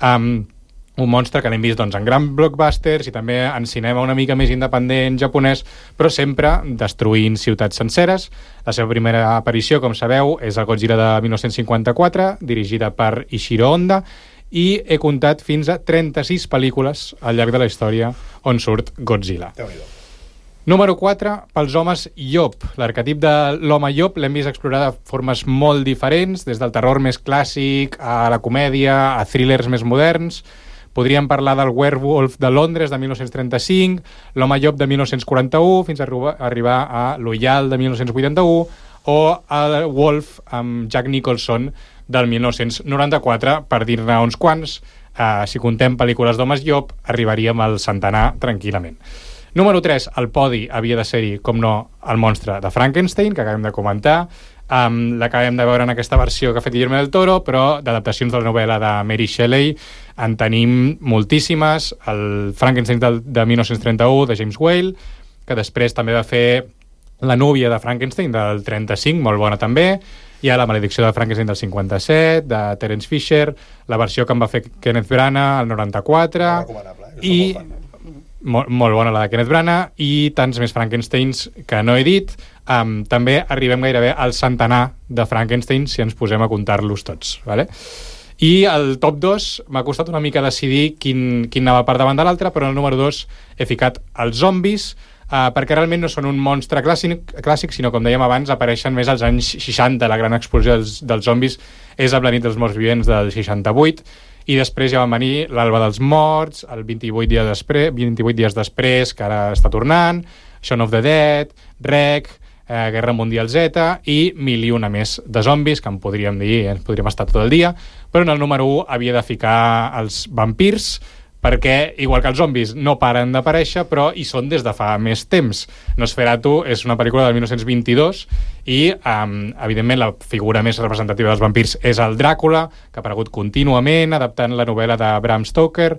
un monstre que l'hem vist en gran blockbusters i també en cinema una mica més independent japonès, però sempre destruint ciutats senceres. La seva primera aparició, com sabeu, és el Godzilla de 1954, dirigida per Ishiro Honda, i he comptat fins a 36 pel·lícules al llarg de la història on surt Godzilla. Número 4, pels homes llop. L'arquetip de l'home llop l'hem vist explorar de formes molt diferents, des del terror més clàssic a la comèdia, a thrillers més moderns. Podríem parlar del Werewolf de Londres de 1935, l'Home llop de 1941, fins a arribar a l'Ullal de 1981, o el Wolf amb Jack Nicholson del 1994, per dir-ne uns quants. Si contem pel·lícules d'homes llop, arribaríem al centenar tranquil·lament. Número 3, al podi havia de ser-hi, com no, el monstre de Frankenstein, que acabem de comentar. L'acabem de veure en aquesta versió que ha fet Guillermo del Toro, però d'adaptacions de la novel·la de Mary Shelley en tenim moltíssimes. El Frankenstein de 1931, de James Whale, que després també va fer La núvia de Frankenstein, del 35, molt bona també. Hi ha La maledicció de Frankenstein del 57, de Terence Fisher, la versió que en va fer Kenneth Branagh, el 94, i molt bona la de Kenneth Branagh, i tants més Frankensteins que no he dit. També arribem gairebé al centenar de Frankenstein si ens posem a comptar-los tots, ¿vale? I el top 2 m'ha costat una mica decidir quin anava per davant de l'altre, però en el número 2 he ficat els zombis, perquè realment no són un monstre clàssic, sinó, com dèiem abans, apareixen més als anys 60. La gran explosió dels zombis és amb la nit dels morts vivents del 68, i després ja van venir l'Alba dels Morts, el 28 dies després, que ara està tornant, Shaun of the Dead, Rec, Guerra Mundial Z i 1001 més de zombis, que en podríem dir, ens podríem estar tot el dia, però en el número 1 havia de ficar els vampirs, perquè, igual que els zombis, no paren d'aparèixer, però hi són des de fa més temps. Nosferatu és una pel·lícula del 1922 i, evidentment, la figura més representativa dels vampirs és el Dràcula, que ha aparegut contínuament, adaptant la novel·la de Bram Stoker,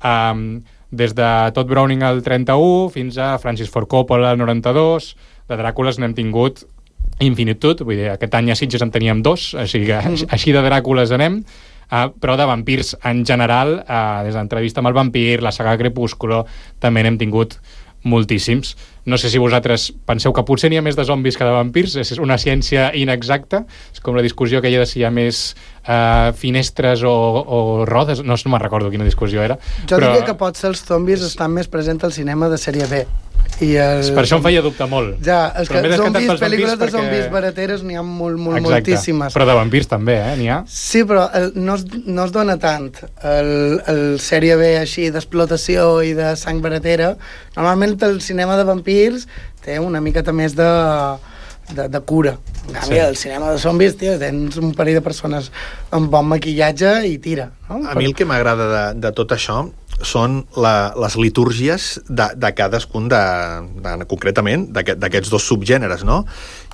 des de Todd Browning al 31 fins a Francis Ford Coppola al 92. De Dràcules n'hem tingut infinitud, vull dir, aquest any a Sitges en teníem 2, així que així de Dràcules anem. Però de vampirs en general, des d'Entrevista amb el vampir, la saga Crepúsculo, també n'hem tingut moltíssims. No sé si vosaltres penseu que potser n'hi ha més de zombis que de vampirs, és una ciència inexacta, és com la discussió que hi ha de si hi ha més finestres o rodes, no me'n recordo quina discussió era. Jo diria que potser els zombis estan més presents al cinema de sèrie B. Per això em feia dubtar molt. Ja, és que zombis, pel·lícules de zombis perquè... barateres n'hi ha moltíssimes. Però de vampirs també, n'hi ha? Sí, però no es dona tant el sèrie B així d'explotació i de sang baratera. Normalment el cinema de vampirs té una miqueta més de cura. En canvi, el cinema de zombis, tio, tens un parell de persones amb bon maquillatge i tira. No? A mi el que m'agrada de tot això són les litúrgies de cadascun concretament d'aquests dos subgèneres, no?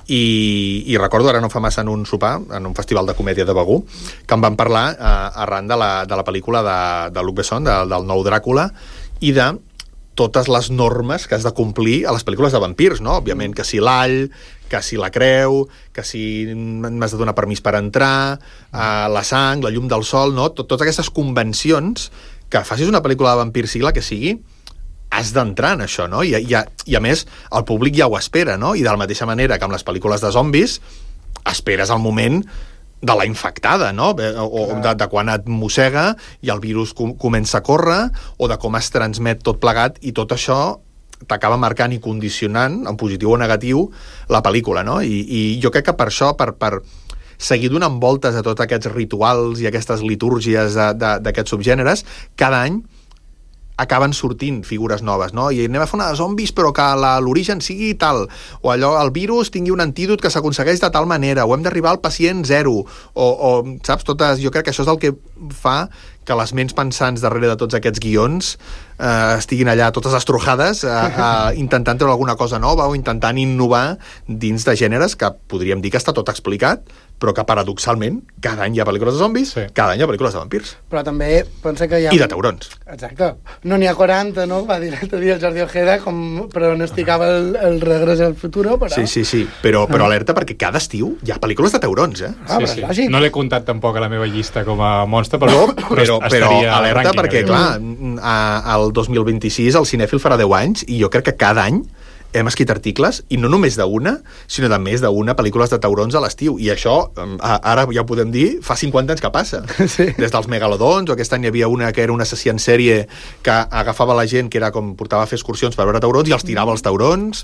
I recordo, ara no fa massa, en un sopar, en un festival de comèdia de Begur, que em van parlar arran de la pel·lícula de Luc Besson, del nou Dràcula, i de totes les normes que has de complir a les pel·lícules de vampirs, no? Òbviament, que si l'all, que si la creu, que si m'has de donar permís per entrar, la sang, la llum del sol, no? Totes aquestes convencions que facis una pel·lícula de vampir, sigui la que sigui, has d'entrar en això, no? I a més, el públic ja ho espera, no? I de la mateixa manera que amb les pel·lícules de zombis, esperes el moment de la infectada, no? O de quan et mossega i el virus comença a córrer, o de com es transmet tot plegat, i tot això t'acaba marcant i condicionant, en positiu o negatiu, la pel·lícula, no? I jo crec que per això, per seguir donant voltes a tots aquests rituals i aquestes litúrgies d'aquests subgèneres, cada any acaben sortint figures noves, no? I anem a fer una de zombis, però que l'origen sigui tal, o allò, el virus tingui un antídot que s'aconsegueix de tal manera, o hem d'arribar al pacient zero, o saps, totes, jo crec que això és el que fa que les ments pensants darrere de tots aquests guions estiguin allà totes estrujades intentant treure alguna cosa nova o intentant innovar dins de gèneres que podríem dir que està tot explicat, però que paradoxalment cada any hi ha pel·lícules de zombis, cada any hi ha pel·lícules de vampirs. Però també pensa que hi ha... I de taurons. Exacte. No n'hi ha 40, no? Va dir l'altre dia el Jordi Ojeda, com pronosticava el Regreso al Futuro, però... Sí. Però alerta, perquè cada estiu hi ha pel·lícules de taurons, eh? Sí. No l'he comptat tampoc a la meva llista com a monstre, però alerta perquè, clar, al 2026 el cinèfil farà 10 anys i jo crec que cada any hem escrit articles, i no només d'una, sinó de més d'una pel·lícules de taurons a l'estiu. I això, ara ja ho podem dir, fa 50 anys que passa. Sí. Des dels megalodons, o aquest any hi havia una que era un assassí en sèrie que agafava la gent, que era com portava a fer excursions per veure taurons, i els tirava els taurons.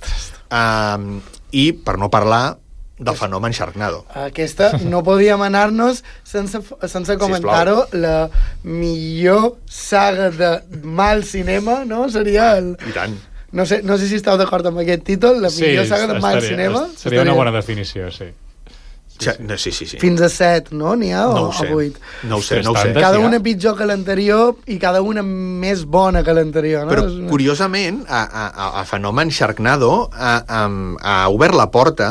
I, per no parlar del fenomen Sharknado. Aquesta no podíem anar-nos sense comentar-ho. La millor saga de mal cinema, no? Seria el... I tant. No sé si esteu d'acord amb aquest títol, la millor saga de mal cinema. Seria una bona definició, sí. Sí. Fins a 7, no? N'hi ha o 8? No ho sé. Cada una pitjor que l'anterior i cada una més bona que l'anterior, no? Però, curiosament, a fenomen Sharknado ha obert la porta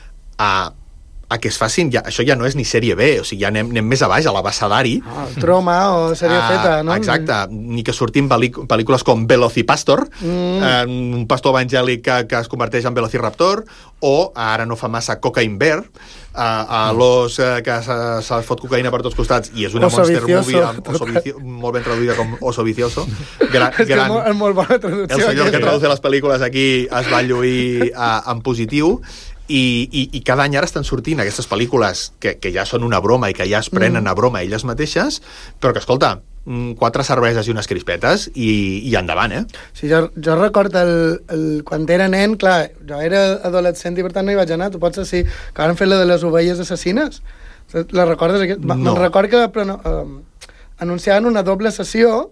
a que es facin, això ja no és ni sèrie B, o sigui, ja anem més a baix, a l'abecedari. Troma o sèrie feta, no? Exacte, ni que sortim pel·lícules com Velocipastor, un pastor evangèlic que es converteix en velociraptor, o ara no fa massa Cocaine Bear, l'os que se fot cocaïna per tots costats, i és una monster movie, molt ben traduïda com Oso Vicioso. És molt bona traducció. El senyor que traduce les pel·lícules aquí es va lluir en positiu. I cada any ara estan sortint aquestes pel·lícules que ja són una broma i que ja es prenen a broma elles mateixes, però que, escolta, 4 cerveses i unes crispetes i endavant, eh? Sí, jo recordo quan era nen, clar, jo era adolescent i per tant no hi vaig anar, tu pots dir que van fer la de les ovelles assassines. La recordes? No. Me'n record que anunciaven una doble sessió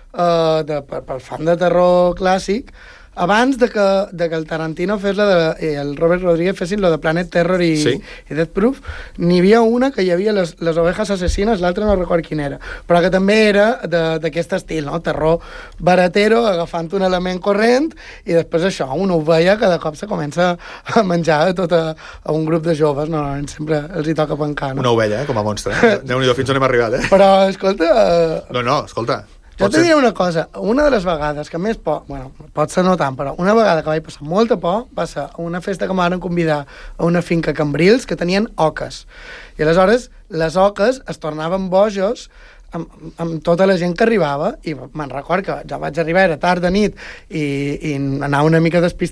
pel fan de terror clàssic abans de que el Tarantino fes el Robert Rodríguez fessin lo de Planet Terror i Death Proof. N'hi havia una que hi havia les ovejas assassines, l'altra no record quina era, però que també era d'aquest estil, no? Terror baratero, agafant un element corrent, i després això, una ovella cada cop se comença a menjar a un grup de joves, normalment sempre els hi toca pencar, no? Una ovella, com a monstre. Déu-n'hi-do, fins on hem arribat, eh? Però, escolta... No, escolta... Jo te diré una cosa, una de les vegades que més por, bueno, pot ser no tant, però una vegada que vaig passar molta por va ser a una festa que m'han convidar a una finca a Cambrils que tenien oques. I aleshores les oques es tornaven bojos amb tota la gent que arribava, i me'n record que jo vaig arribar, era tard de nit, i anava una mica despistat,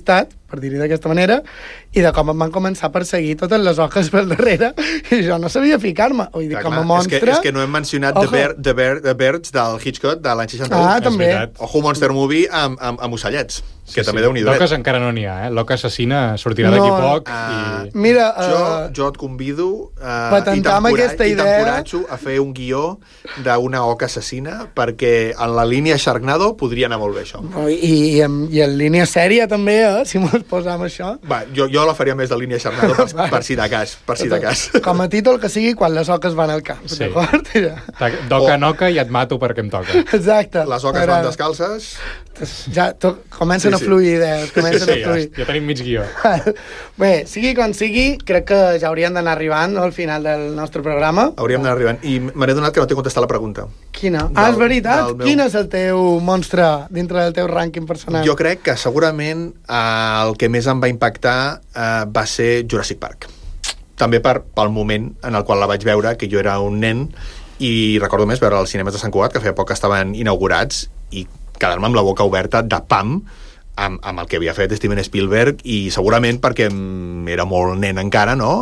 per dir-ho d'aquesta manera, i de com em van començar a perseguir totes les oques pel darrere, i jo no sabia ficar-me. Vull dir, com a monstre... És que no hem mencionat The Birds del Hitchcock de l'any 61. Ah, també. Ojo, Monster Movie amb ocellets, que també déu-n'hi-do. L'oca encara no n'hi ha, L'oca assassina sortirà d'aquí poc. Mira... Jo et convido patentam aquesta idea... i t'encoratjo a fer un guió d'una oca assassina, perquè en la línia Sharknado podria anar molt bé, això. I en línia sèria, també, si mos posam això. Va, jo la faria més de línia Sharknado per si de cas. Com a títol que sigui quan les oques van al camp, d'acord? D'oca en oca i et mato perquè em toca. Exacte. Les oques van descalces... Ja comencen a fluir idees, comencen a fluir. Ja tenim mig guió. Bé, sigui com sigui, crec que ja hauríem d'anar arribant al final del nostre programa. Hauríem d'anar arribant. I me n'he donat que no t'he contestat la pregunta. Quina? És veritat? Quin és el teu monstre dintre del teu rànquing personal? Jo crec que segurament el que més em va impactar va ser Jurassic Park. També pel moment en el qual la vaig veure, que jo era un nen, i recordo més veure els cinemes de Sant Cugat, que feia poc que estaven inaugurats, i quedar-me amb la boca oberta de pam amb el que havia fet Steven Spielberg, i segurament perquè era molt nen encara, no?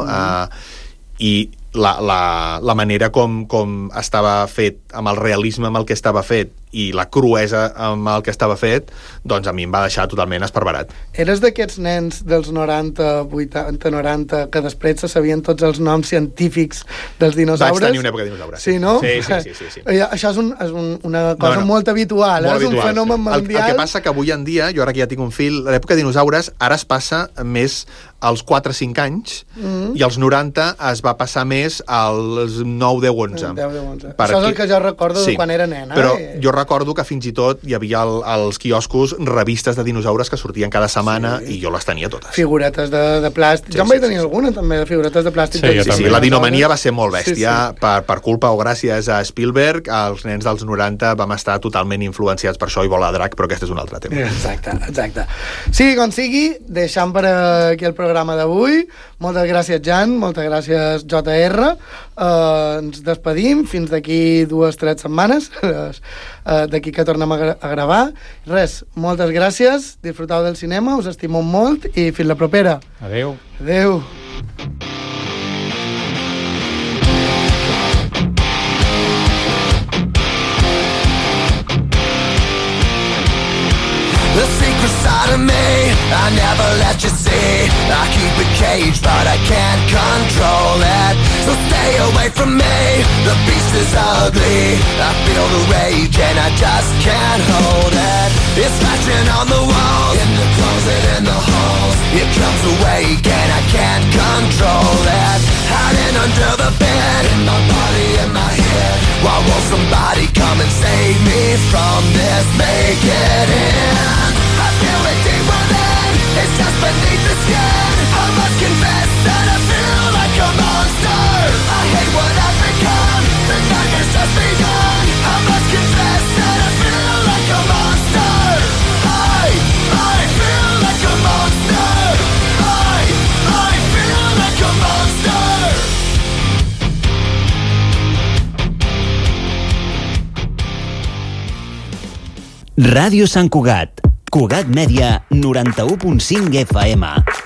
I la manera com estava fet, amb el realisme amb el que estava fet i la cruesa amb el que estava fet, doncs a mi em va deixar totalment esparverat. Eres d'aquests nens dels 90, 80, 90 que després se sabien tots els noms científics dels dinosaures? Vaig tenir una època de dinosaures. Sí, no? Sí. Això és una cosa molt habitual, és un fenomen mundial. El que passa que avui en dia, jo ara que ja tinc un fill, l'època de dinosaures ara es passa més als 4-5 anys i als 90 es va passar més als 9, 10, 11. 10, 11. Això és el que jo recordo de quan era nena. Però jo recordo que fins i tot hi havia als quioscos revistes de dinosaures que sortien cada setmana i jo les tenia totes. Figuretes de plàstic. Jo en vaig tenir alguna també de figuretes de plàstic. Sí, la dinomania va ser molt bèstia. Per culpa o gràcies a Spielberg, els nens dels 90 vam estar totalment influenciats per això i Bola de Drac, però aquest és un altre tema. Exacte. Sigui com sigui, deixant per aquí el programa d'avui. Moltes gràcies, Jan, moltes gràcies, JR. Ens despedim fins d'aquí 2-3 setmanes, d'aquí que tornem a gravar. Res, moltes gràcies, disfruteu del cinema, us estimo molt i fins la propera. Adeu. The secret side of me, I never let you see. I keep it caged, but I can't control it. So stay away from me, the beast is ugly. I feel the rage and I just can't hold it. It's scratching on the walls, in the closet, in the halls. It comes awake and I can't control it. Hiding under the bed, in my body, in my head. Why won't somebody come and save me from this? Make it in. I feel it deep within, it's just beneath the skin. I must confess that I feel like a monster. I hate what I've become, the nightmare's just begun. I must confess that I feel like a monster. I feel like a monster. I feel like a monster. Ràdio Sant Cugat. Cugat Mèdia, 91.5 FM.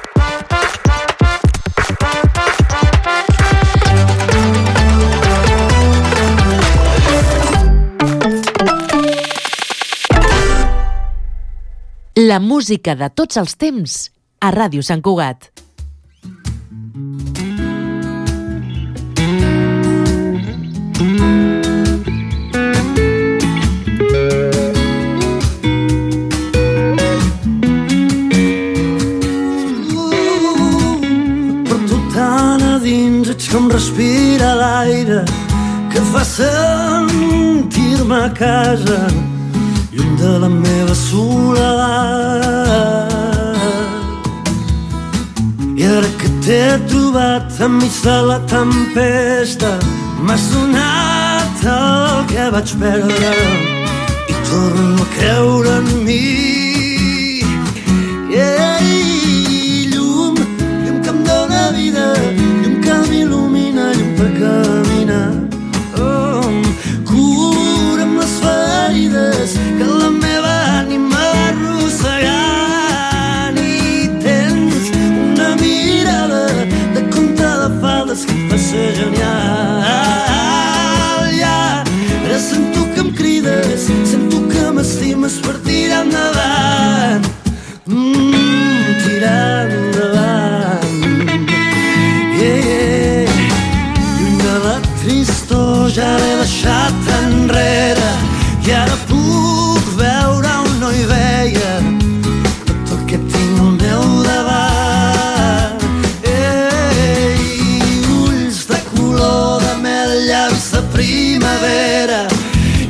La música de tots els temps a Ràdio Sant Cugat. Com respira l'aire que fa sentir-me a casa, lluny de la meva soledat. I ara que t'he trobat enmig de la tempesta, m'ha sonat el que vaig perdre i torno a creure en mi. Llum que em dóna vida, que m'il·lumina, llum per caminar. Cura'm les ferides que la meva ànima va arrossegant i t'he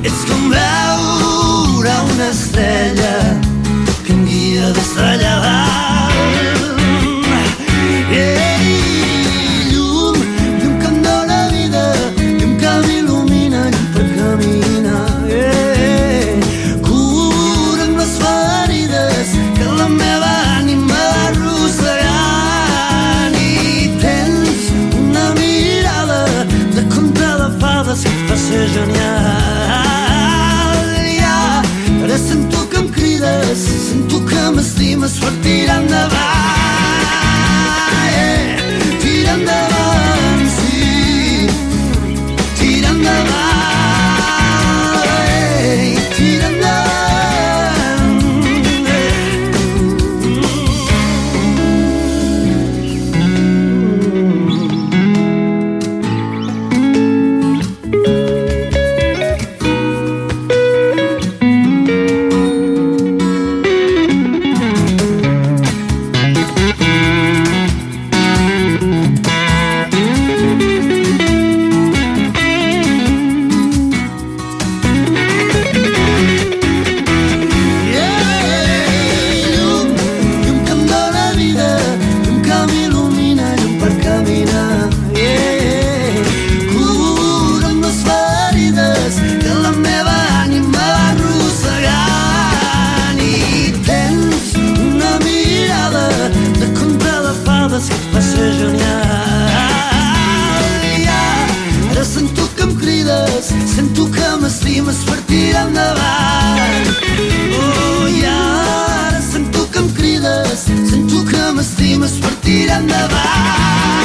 Ets com veure una estrella que em guia des d'allà dalt. Llum que em dóna vida, llum que m'il·lumina, llum per caminar. Cura'm les ferides que la meva ànima va arrossegant, i tens una mirada de conte de fades que et fa ser genial. Ara sento que em crides, sento que m'estimes per tirar endavant. Tira endavant, sí, tira endavant, tira endavant. Sento que m'estimes per tirar endavant. Oh, i ara sento que em crides, sento que m'estimes per tirar endavant.